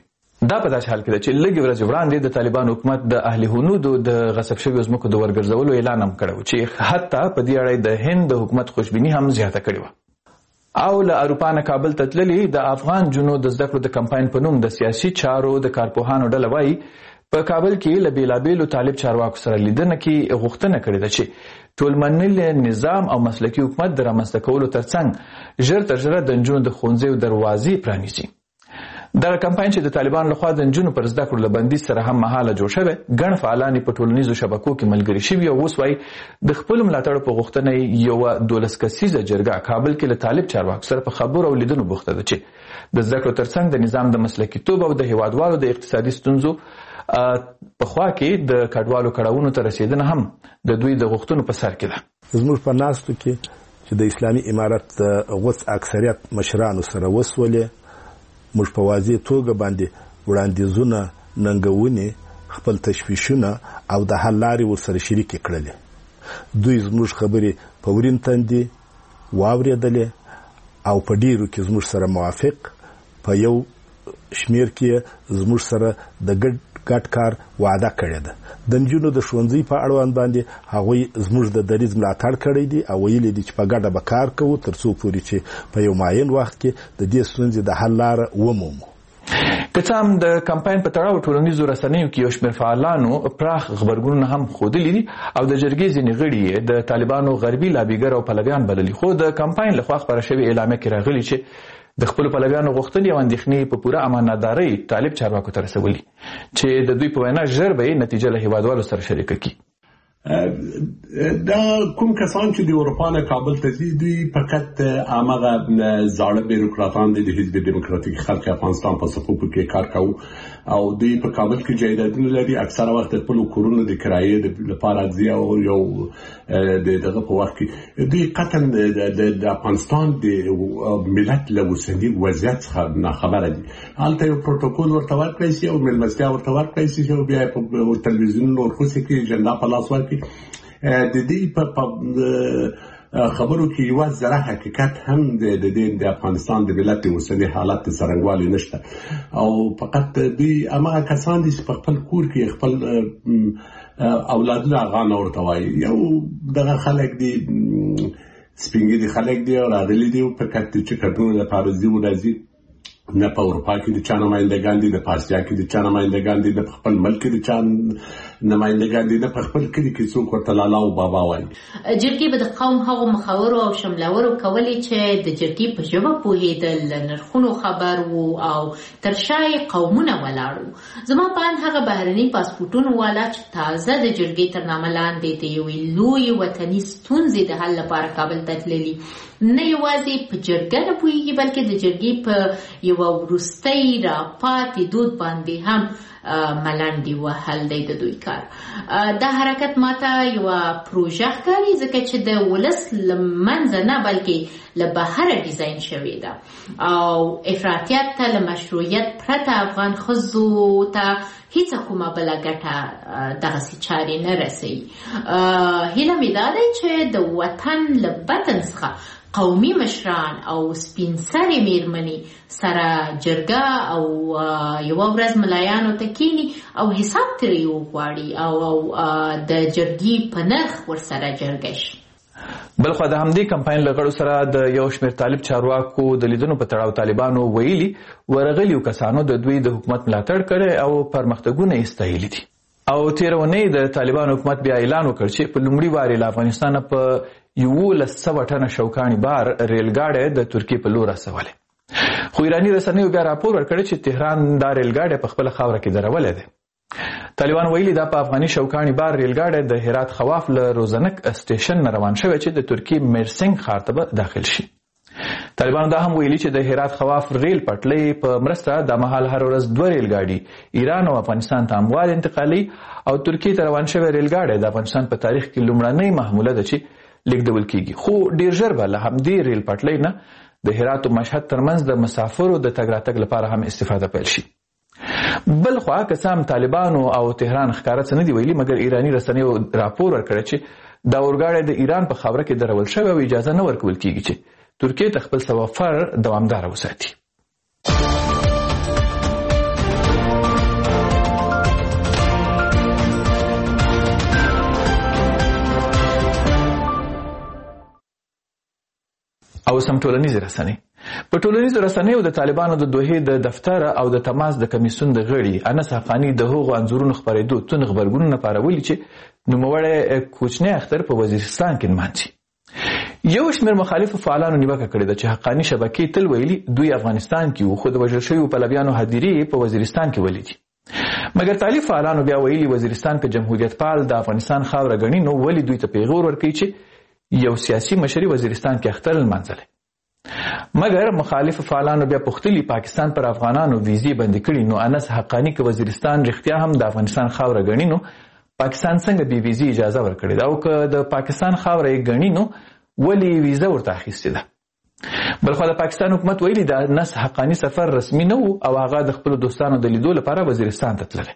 دا په داسې حال کې ده چې لږې ورځې وړاندې د طالبان حکومت د اهل هنودو د غصب شویو ځمکو د ورګرځولو اعلان هم کړی و چې حتی په دې اړه د هند د حکومت خوشبیني هم زیاته کړې وه. او له اروپا نه کابل ته تللي د افغان جنو د زده کړو د کمپاین په نوم د سیاسي چارو د کارپوهانو ډله وایي په کابل کې له بېلابېلو طالب چارواکو سره لیدنه کې غوښتنه کړې ده چې ټولمنلي نظام او مسلکي حکومت د رامنځته کولو ترڅنګ ژر تر ژره د نجونو د ښوونځیو دروازې پرانیزي. دغه کمپاین چې د طالبانو لخوا د نجونو پر زده کړو له بندیز سره هم مهاله جوړ شوی، ګڼ فعالان په ټولنیزو شبکو کې ملګري شوي او اوس وایي د خپلو ملاتړو په غوښتنه یوه دولس کسیزه جرګه کابل کې له طالب چارواکو سره په خبرو او لیدنو بوخته ده چې د زده کړو ترڅنګ د نظام د مسلکیتوب او د هیوادوالو د اقتصادي ستونزو په خوا کې د کډوالو کړاوونو ته رسیدنه هم د دوی د غوښتنو په سر کې ده. زموږ په ناستو کې چې د اسلامي امارت غوڅ اکثریت مشرانو سره وسولې، موږ په واضح توګه باندې وړاندیزونه، ننګونې، خپل تشویشونه او د حل لارې ورسره شریکې کړلې. دوی زموږ خبرې په ورین تندي واورېدلې او په ډیرو کې زموږ سره موافق، په یو شمیر کې زموږ سره د ګډ ګډ کار وعده کړې ده. د نجونو د ښوونځي په اړوند باندې هغوی زموږ د دریځ ملاتړ کړی دی او ویلي دي چې په ګډه به کار کوو تر څو پورې چې په یو معین وخت کې د دې ستونزې د حل لاره ومومو. که څه هم د کمپاین په تړاو ټولنیزو رسنیو کې یو شمېر فعالانو پراخ غبرګونونه هم ښودلي دي او د جرګې ځینې غړي یې د طالبانو غربي لابیګر او پلویان بللي، خو د کمپاین لخوا خپره شوې اعلامیه کې راغلي چې د خپل پلویانو غوښتنې او اندېښنې په پوره امانتدارۍ طالب چارواکو ته رسولي چې د دوی په وینا ژر به یې نتیجه له هیوادوالو سره شریکه کړي. دا کوم کسان چې د اروپا نه کابل ته ځي دوی فقط هغه زاړه بیروکراتان دي د حزب دموکراتیک خلق افغانستان په صفوفو کې کار کوي او دوی په کابل کې جایدادونه لري. اکثره وخت خپل کورونه د کرایې لپاره ځي او یو د دغه په وخت کې دوی قطعا د افغانستان د ملت له اوسني وضعیت څخه ناخبره دي. هلته یو پروتوکول ورته ورکړی شي او مېلمستیا ورته ورکړی شي او بیا په تلویزیونونو ورخوسي کې جنډا په لاس ورکړي. د دې په خبرو کې یو ذره حقیقت هم د دې د افغانستان د ملت د اوسني حالت څرنګوالي نشته او فقط دوی هغه کسان دي چې په خپل کور کې خپل اولادونه غان ورته وایي. یو دغه خلک دي سپینګي خلک دي او راغلي دي په کټ چې کډونه لپاره ځي ورځي نه په اروپا کې د چا نمایندګان دي، د پارسیا کې د چا نمایندګان دي، د خپل ملک د چا نمایندګان دي، د خپل کلی کې څوک ورته لالا او بابا وایي. جرګې به د قوم هغو مخاورو او شملورو کولې چې د جرګې په ژبه پوهېدل، نرخونو خبر وو او تر شا یې قومونه ولاړ وو. زما په اند هغه بهرني پاسپورټونه والا چې تازه د جرګې تر نامه لاندې د یوې لویې وطني ستونزې د حل لپاره کابل ته تللي نه یوازې په جرګه نه پوهېږي بلکې د جرګې په یوه وروستۍ راپاتې دود باندې هم ملنډې وهل دی د دوی کار. دا حرکت ماته یوه پروژه ښکاري ځکه چې د ولس له منځه نه بلکې له بهره ډیزاین شوې ده او افراطیت ته له مشروعیت پرته افغان ښځو ته هیڅ کومه بله ګټه دغسې چارې نه رسوي. هیله مې دا دی چې د وطن له بطن څخه قومي مشران او سپین سرې میرمنې سره جرګه او یوه ورځ ملایانو ته کینی او حساب ترې وغواړي او د جرګې په نرخ ورسره جرګه شي. بلخوا د همدې کمپاین له غړو سره د یو شمېر طالب چارواکو د لیدنو په تړاو طالبانو ویلي ورغلیو کسانو د دوی د حکومت ملاتړ کړی او پرمختګونه یې ستایلي دي. او تېره اونۍ د طالبانو حکومت بیا اعلان وکړ چې په لومړي وارې له افغانستانه په یولس سوه ټنه شوکاني بار ریلګاډی د ترکیې په لور رسولی، خو ایراني رسنیو بیا راپور ورکړی چې تهران دا ریلګاډی په خپله خاوره کې درولی دی. طالبان ویلي دا په افغاني شوکاني بار ریلګاډی د هرات خواف له روزنک سټیشن نه روان شوی چې د ترکیې میرسنګ ښار ته به داخل شي. طالبانو دا هم ویلي چې د هرات خواف ریل پټلۍ په مرسته دا مهال هر ورځ دوه ریلګاډي ایران او افغانستان ته اموال انتقالي او ترکیې ته روان شوی ریلګاډی د افغانستان په تاریخ کې لومړنۍ محموله ده چې لیږدول کیږي، خو ډیر ژر به له همدې ریل پټلۍ نه د هرات او مشهد ترمنځ د مسافرو د تګ راتګ لپاره هم استفاده پیل شي. بل خوا که څه هم طالبانو او تهران ښکاره څه نه دي ویلي، مګر ایراني رسنیو راپور ورکړی چې دا اورګاډی د ایران په خاوره کې درول شوی او اجازه نه ورکول کیږي چې ترکیې ته خپل سفر دوامداره وساتي. سم ټولنیز رسنۍ. په ټولنیزو رسنیو د طالبانو د دوحې د دفتر او د تماس د کمیسیون د غړي انس حقانی د هغو انځورونو خپرېدو تون خبرګونونه پارولي چې نوموړی کوچنی اختر په وزیرستان کې نمانځي. یو شمېر مخالفو فعالانو نیوکه کړې ده چې حقانی شبکې تل ویلي دوی افغانستان کې وو خو د وژل شویو پلویانو هدیرې په وزیرستان کې ولیدي. مګر طالب فعالانو بیا ویلي وزیرستان که جمهوریت پال د افغانستان خاوره ګڼي نو ولې دوی ته پیغور ورکوي چې یو سیاسي مشري وزیرستان کې اختر لمانځلی. مګر مخالف فعالانو بیا پوښتلي پاکستان پر افغانانو ویزې بندي کړي نو انس حقانی که وزیرستان رښتیا هم د افغانستان خاوره ګڼي نو پاکستان څنګه بې ویزې اجازه ورکړې ده او که د پاکستان خاوره یې ګڼي نو ولې ویزه ورته اخیستې ده. بلخوا د پاکستان حکومت ویلي د انس حقانی سفر رسمي نه و او هغه د خپلو دوستانو د لیدو لپاره وزیرستان ته تللی.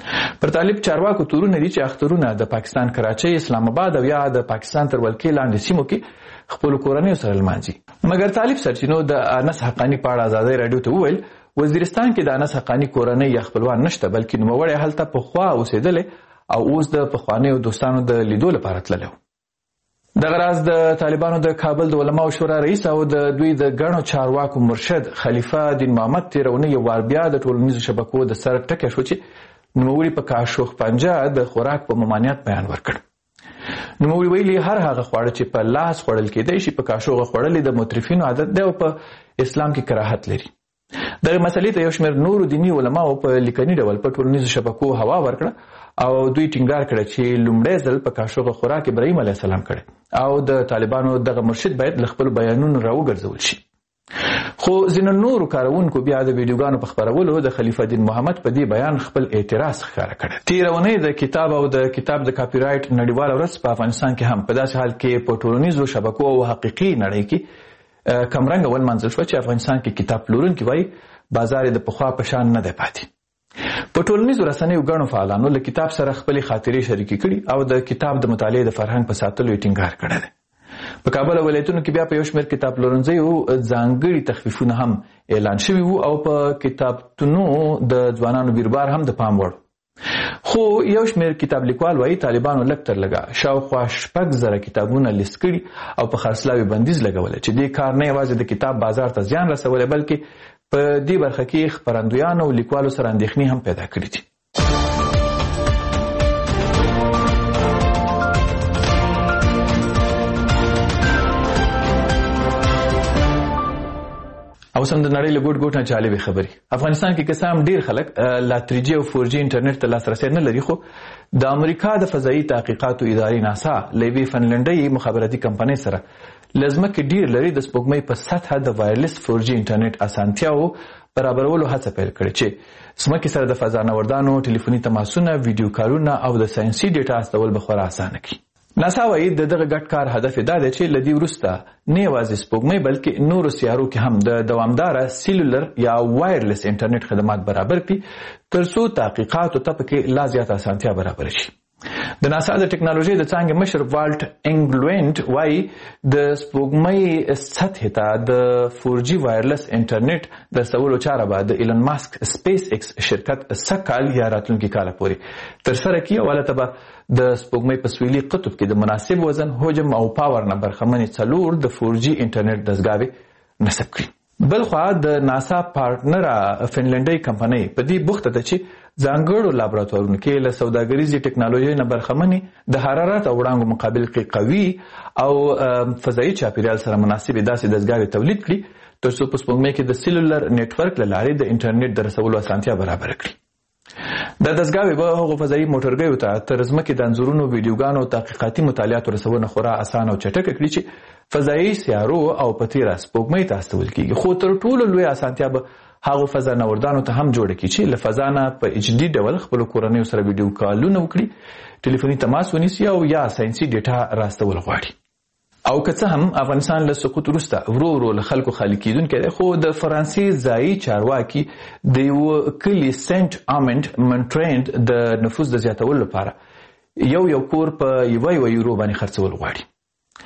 پر طالب چارواکو تورونه دي چې اخترونه د پاکستان کراچۍ، اسلام آباد او یا د پاکستان تر ولکې لاندې سیمو کې خپلو کورنیو سره لمانځي. مګر طالب سرچینو د انس حقانی په اړه ازادۍ راډیو ته وویل وزیرستان کې د انس حقانی کورنۍ یا خپلوان نشته بلکې نوموړی هلته پخوا اوسېدلی او اوس د پخوانیو دوستانو د لیدو لپاره تللی و. دغه راز د طالبانو د کابل د علماو شورا رئیس او د دوی د ګڼو چارواکو مرشد خلیفه دین محمد تېره اونۍ یو وار بیا د ټولنیزو شبکو د سر ټکی شو چې نوموړي په کاشوغ پنجه د خوراک په ممانعت بیان ورکړ. نوموړي ویلي هر هغه خواړه چې په لاس خوړل کېدی شي په کاشوغه خوړل د مترفینو عادت دی او په اسلام کې کراهت لري. دغه مسلې ته یو شمېر نورو دیني علماو په لیکني ډول په ټولنیزو شبکو هوا ورکړه او دوی ټینګار کړه چې لومړی ځل په کاشوغه خوراک ابراهیم علیه السلام کړی او د طالبانو دغه مرشد باید له خپلو بیانونو راوګرځول شي. خو ځینو نورو کاروونکو بیا د ویډیوګانو په خپرولو د خلیفه دین محمد په دې بیان خپل اعتراض ښکاره کړی. تېره اونۍ د کتاب او د کتاب د کاپي رایټ نړیواله ورځ په افغانستان کې هم په داسې حال کې په ټولنیزو شبکو او حقیقي نړۍ کې کمرنګه ولمانځل شوه چې افغانستان کې کتاب پلورونکي وایي بازار یې د پخوا په شان نه دی پاتې. په ټولنیزو رسنیو ګڼو فعالانو له کتاب سره خپلې خاطرې شریکې کړي او د کتاب د مطالعې د فرهنګ په ساتلو یې ټینګار کړی دی. په کابل او ولایتونو کې بیا په یو شمېر کتاب پلورنځیو ځانګړي تخفیفونه هم اعلان شوي وو او په کتابتونو د ځوانانو بیربار هم د پام وړ. خو یو شمېر کتاب لیکوال وایي طالبانو لږ تر لږه شاوخوا شپږ زره کتابونه لیست کړي او په خرڅلاو بندیز لګولی چې دې کار نه یوازې د کتاب بازار ته زیان رسولی بلکې په دې برخه کې خپرندویانو او لیکوالو سره اندېښنې هم پیدا کړي دي. اوس هم د نړۍ له ګوټ ګوټ نه جالبې خبرې. افغانستان کې که څه هم ډېر خلک لا تھری جي او فور جي انټرنیټ ته لاسرسی نه لري خو د امریکا د فضایي تحقیقاتو ادارې ناسا له یوې فنلنډۍ مخابراتي کمپنۍ سره له ځمکې ډېر لرې د سپوږمۍ په سطحه د وایرلیس فور جي انټرنیټ اسانتیاوو برابرولو هڅه پیل کړې چې ځمکې سره د فضانوردانو ټلیفوني تماسونه، ویډیو کارونه او د ساینسي ډیټا استول به خورا اسانه کړي. ناسا وایي د دغه ګډ کار هدف دا دی چې له دې وروسته نه یوازې سپوږمۍ بلکې نورو سیارو کې هم د دوامداره سیلولر یا وایرلیس انټرنیټ خدمات برابر کړي تر څو تحقیقاتو ته پکې لا زیاته اسانتیا برابر شي. د ناسا د ټکنالوژۍ د څانګې مشر والټ انګلوینډ وایي د سپوږمۍ سطحې ته د فور جي وایرلیس انټرنیټ د رسولو چاره به د ایلن ماسک سپیس ایکس شرکت سږ کال یا راتلونکي کاله پورې ترسره کړي او هلته به د سپوږمۍ په سویلي قطب کې د مناسب وزن، حجم او پاور نه برخمنې څلور د فور جي انټرنیټ دستګاوې نصب کړي. بلخوا د ناسا پارټنره فنلنډۍ کمپنۍ په دې بوخته ده چې ځانګړو لابراتوارونو کې له سوداګریزې ټکنالوژۍ نه برخمنې د حرارت او وړانګو مقابل کې قوي او فضایي چاپیریال سره مناسبې داسې دستګاوې تولید کړي تر څو په سپوږمۍ کې د سیلولر نیټورک له لارې د انټرنیټ د رسولو اسانتیا برابره کړي. دا دستګاوې به هغو فضایي موټرګیو ته تر ځمکې د انځورونو، ویډیوګانو او تحقیقاتي مطالعاتو رسونه خورا اسانه او چټکه کړي چې فضایي سیارو او په تیره سپوږمۍ ته استول کېږي. خو تر ټولو لوی اسانتیا به هغو فضانوردانو ته هم جوړه کړي چې له فضا نه په ایچ ډي ډول خپلو کورنیو سره ویډیو کالونه وکړي، ټلیفوني تماس ونیسي او یا ساینسي ډیټا راستول غواړي. او که څه هم افغانستان له سقوط وروسته ورو ورو له خلکو خالي کېدونکی دی خو د فرانسې ځایي چارواکي د یوه کلي سینټ آمنډ منټرینډ د نفوس د زیاتولو لپاره یو یو کور په یوه یوه یورو باندې خرڅول غواړي.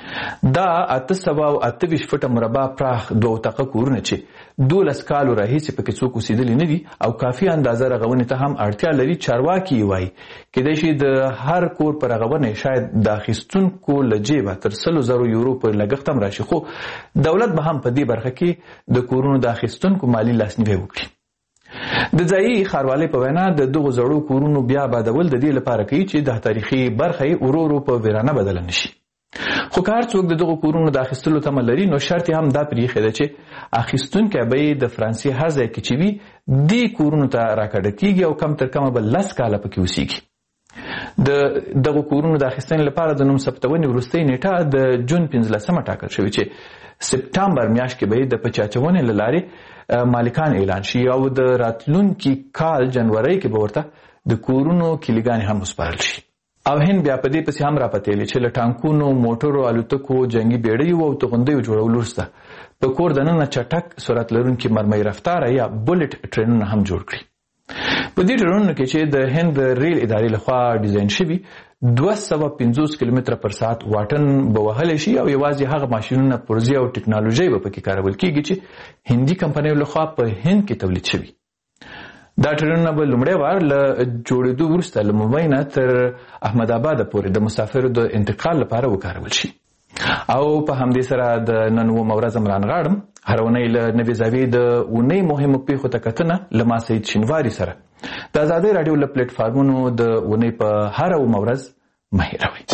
دا اته سوه او اته ویشت فټه مربع پراخ دوه طاقه کورونه چې دولس کالو راهیسې پکې څوک اوسېدلي نه دي او کافي اندازه رغونې ته هم اړتیا لري. چارواکي یې وایي کیدای شي د هر کور په رغونه شاید د اخیستونکو له جیبه تر سلو زرو یورو پورې لګښت هم راشي، خو دولت به هم په دې برخه کې د کورونو د اخیستونکو مالي لاسنیوی وکړي. د ځایي ښاروالۍ په وینا د دغو زړو کورونو بیا آبادول د دې لپاره کوي چې د تاریخي برخه یې ورو ورو په ویرانه بدله نشي. خو که هر څوک د دغو کورونو د اخیستلو تمه لري نو شرط هم دا پرېښی ده چې اخیستونکی به یې د فرانسې هر ځای کې چې وي دې کورونو ته راکډه کېږي او کم تر کمه به لس کاله پکې اوسېږي. د دغو کورونو د اخیستنې لپاره د نوم ثبتونې وروستۍ نیټه د جون پنځلسمه ټاکل شوې چې سپټمبر میاشت کې به یې د پچاچونې له لارې مالکان اعلان شي او د راتلونکي کال جنورۍ کې به ورته د کورونو کلیګانې هم وسپارل شي. او هند بیا په دې پسې هم راپتېلې چې له ټانکونو، موټرو، الوتکو، جنګي بیړیو او توغندیو جوړولو وروسته په کور دننه چټک سرعت لرونکي مرمۍ رفتاره یا بولټ ټرینونه هم جوړ کړي. په دې ټرینونو کې چې د هند ریل ادارې لخوا ډیزاین شوي دوه سوه پنځوس کیلومتره پر ساعت واټن به وهلی شي او یوازې هغه ماشینونه، پرزې او ټکنالوژي به پکې کارول کېږي چې هندي کمپنیو لخوا په هند کې تولید شوي. دا ټرینونه به لومړی وار له جوړېدو وروسته له ممبۍ نه تر احمد آباد پورې د مسافرو د انتقال لپاره وکارول شي. او په همدې سره د نن اوومه ورځ هم رانغاړم هر اونۍ له نوې زاویې د اونۍ مهمو پیښو ته کتنه له ما سعید شینواري سره د ازادۍ راډیو له پلیټفارمونو د اونۍ په هره اوومه ورځ مه هېروئ.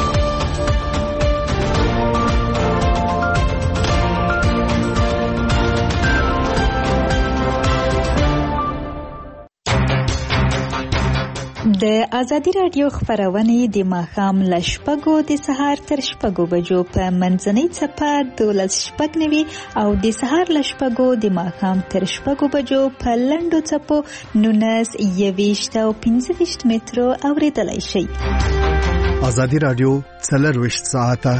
د ازادي راډیو خبرونه د ماښام له شپږو د سهار تر شپږو بجو په منځنۍ څپه دولس شپږ نوي او د سهار له شپږو د ماښام تر شپږو بجو په لنډو څپو نولس یویشت او پنځه ویشت مترو اورېدلی شئ. ازادي راډیو څلرویشت ساعته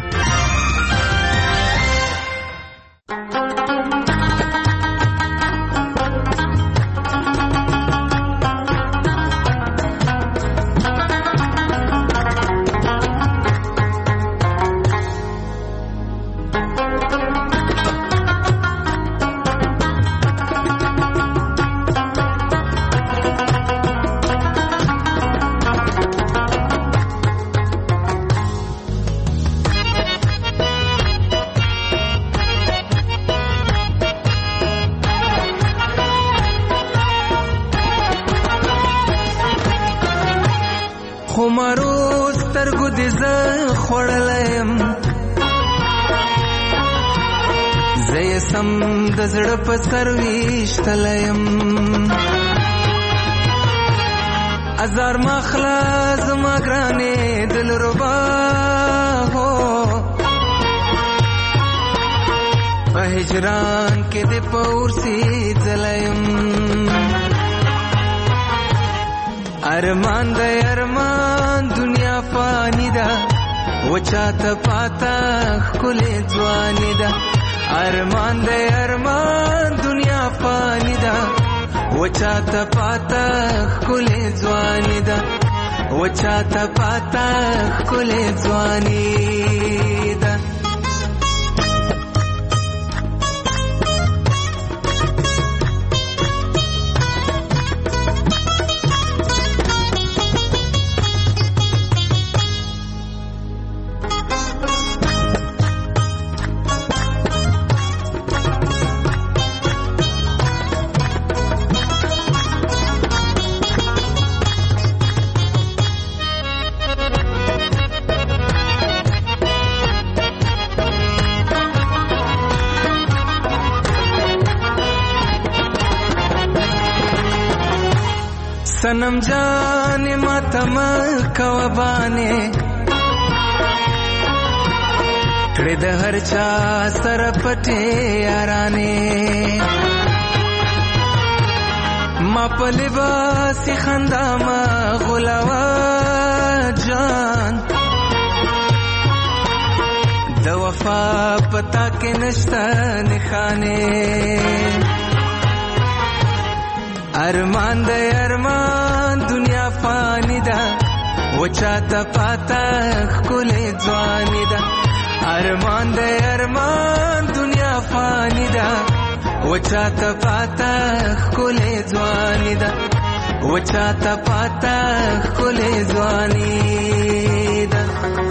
سرویشتلیم ازار مخلا زما گرانه دل ربا ہو په هجران کې د پورسی دلیم ارمان د ارمان دنیا فانی ده وچاته پاتا خلې ځواني ده ارمان د ارمان دنیا فانی ده وچاته پاتا خلې ځواني ده وچاته پاتا خلې ځواني ده. सनम जाने मातम कवबाने کړه د هر چا سره پټه یارانه ما په لباس خندا ما غلاوا جان د وفا پتا کې نشته نخانه ارمان د ارمان دنیا فانی ده وچاته پاتا خلې ځواني ده ارمان دې ارمان دنیا فانی ده وچاته پاتا خولې ځواني ده وچاته پاتا خولې ځواني ده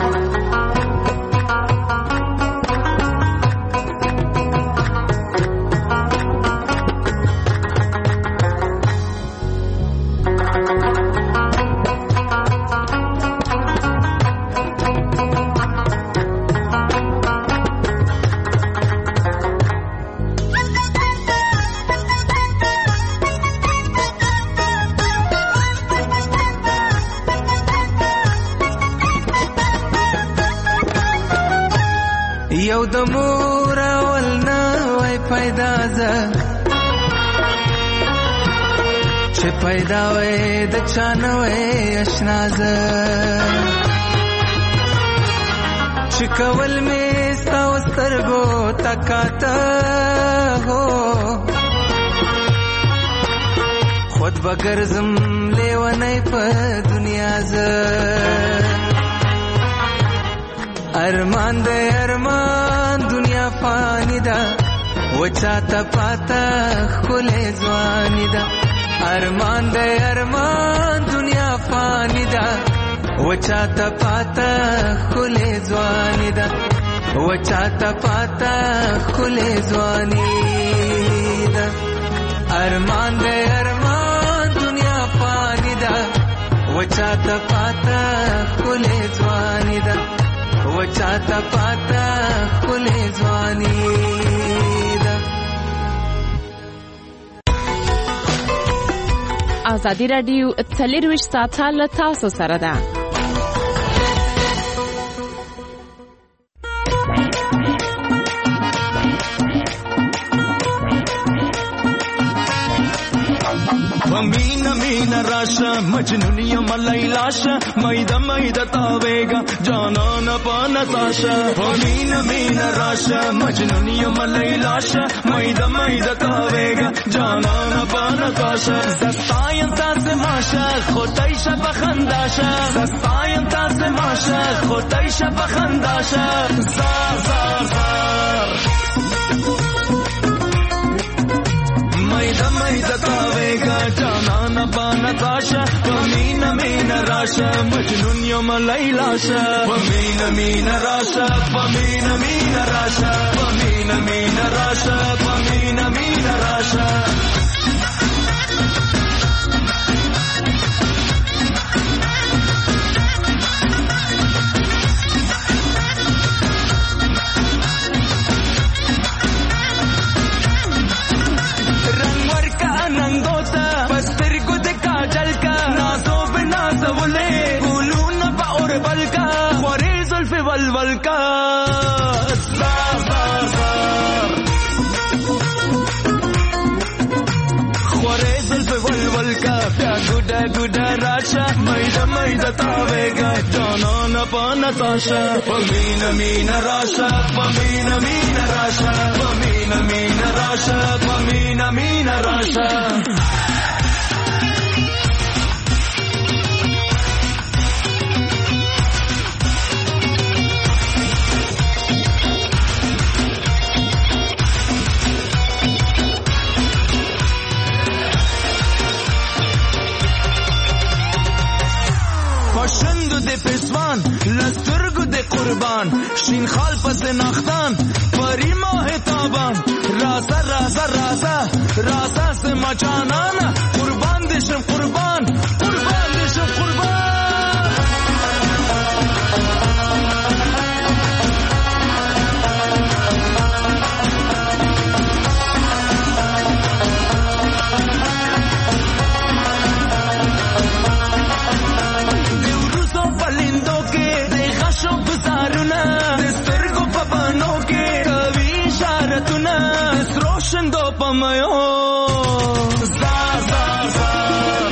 یو د مور اول نه وای پیدا زه چې پیدا وای د چا نه وای اشنا زه چې کول مې ستا و سترګو تکاته هو خود به ګرځم لیونی په دنیا زه ارمان دې ارمان دنیا فانی ده وچاته پاتا خولې ځواني ده ارمان دې ارمان دنیا فانی ده وچاته پاتا خولې ځواني ده وچاته پاتا خولې ځواني ده ارمان دې ارمان دنیا فانی ده وچاته پاتا خولې ځواني ده وچاته پاتا خولې ځواني ده ازادي رادیو څلرویشت ساعته له تاسو سره ده مينا مينا راشا مجنون يوم ليلاشا ميدا ميدا تاويغا جانانا بانا تاشا مينا مينا راشا مجنون يوم ليلاشا ميدا ميدا تاويغا جانانا بانا تاشا زستاين تاز ماشا خودايشا بخنداشا زستاين تاز ماشا خودايشا بخنداشا زار زار زار ميدا ميدا تاويغا جانانا بانا تاشا ومينا مينا راشا مجنون يوم ليلاشا ومينا مينا راشا ومينا مينا راشا ومينا مينا راشا ومينا مينا راشا والولکا زار زار زار خوره زلف والولکا بیا گودا گودا راشا میدا میدا تاویگا جانانا پانا تاشا ومینا مینا راشا ومینا مینا راشا ومینا مینا راشا ومینا مینا راشا پشند د پسوان لسترګ د قربان شین خال پس نختان پری ماه تابان راسا راسا راسا راسا سے مچانانا قربان دشم قربان قربان دشم قربان روشندو پمایو زار زار زار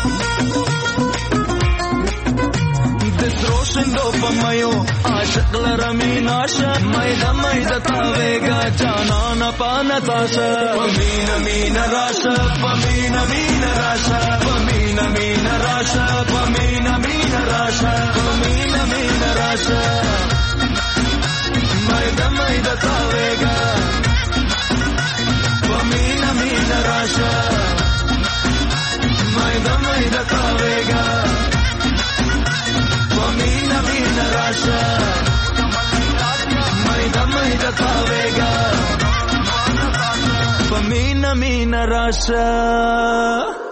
دس روشندو پمایو عاشق لرمین آشا میدا میدا تاویگا جانانا پانا تاشا ومینا مینا راشا ومینا مینا راشا ومینا مینا راشا ومینا مینا راشا ومینا مینا راشا تاویگا ومینا مینا راشا میدا میدا تاویگا ومینا مینا راشا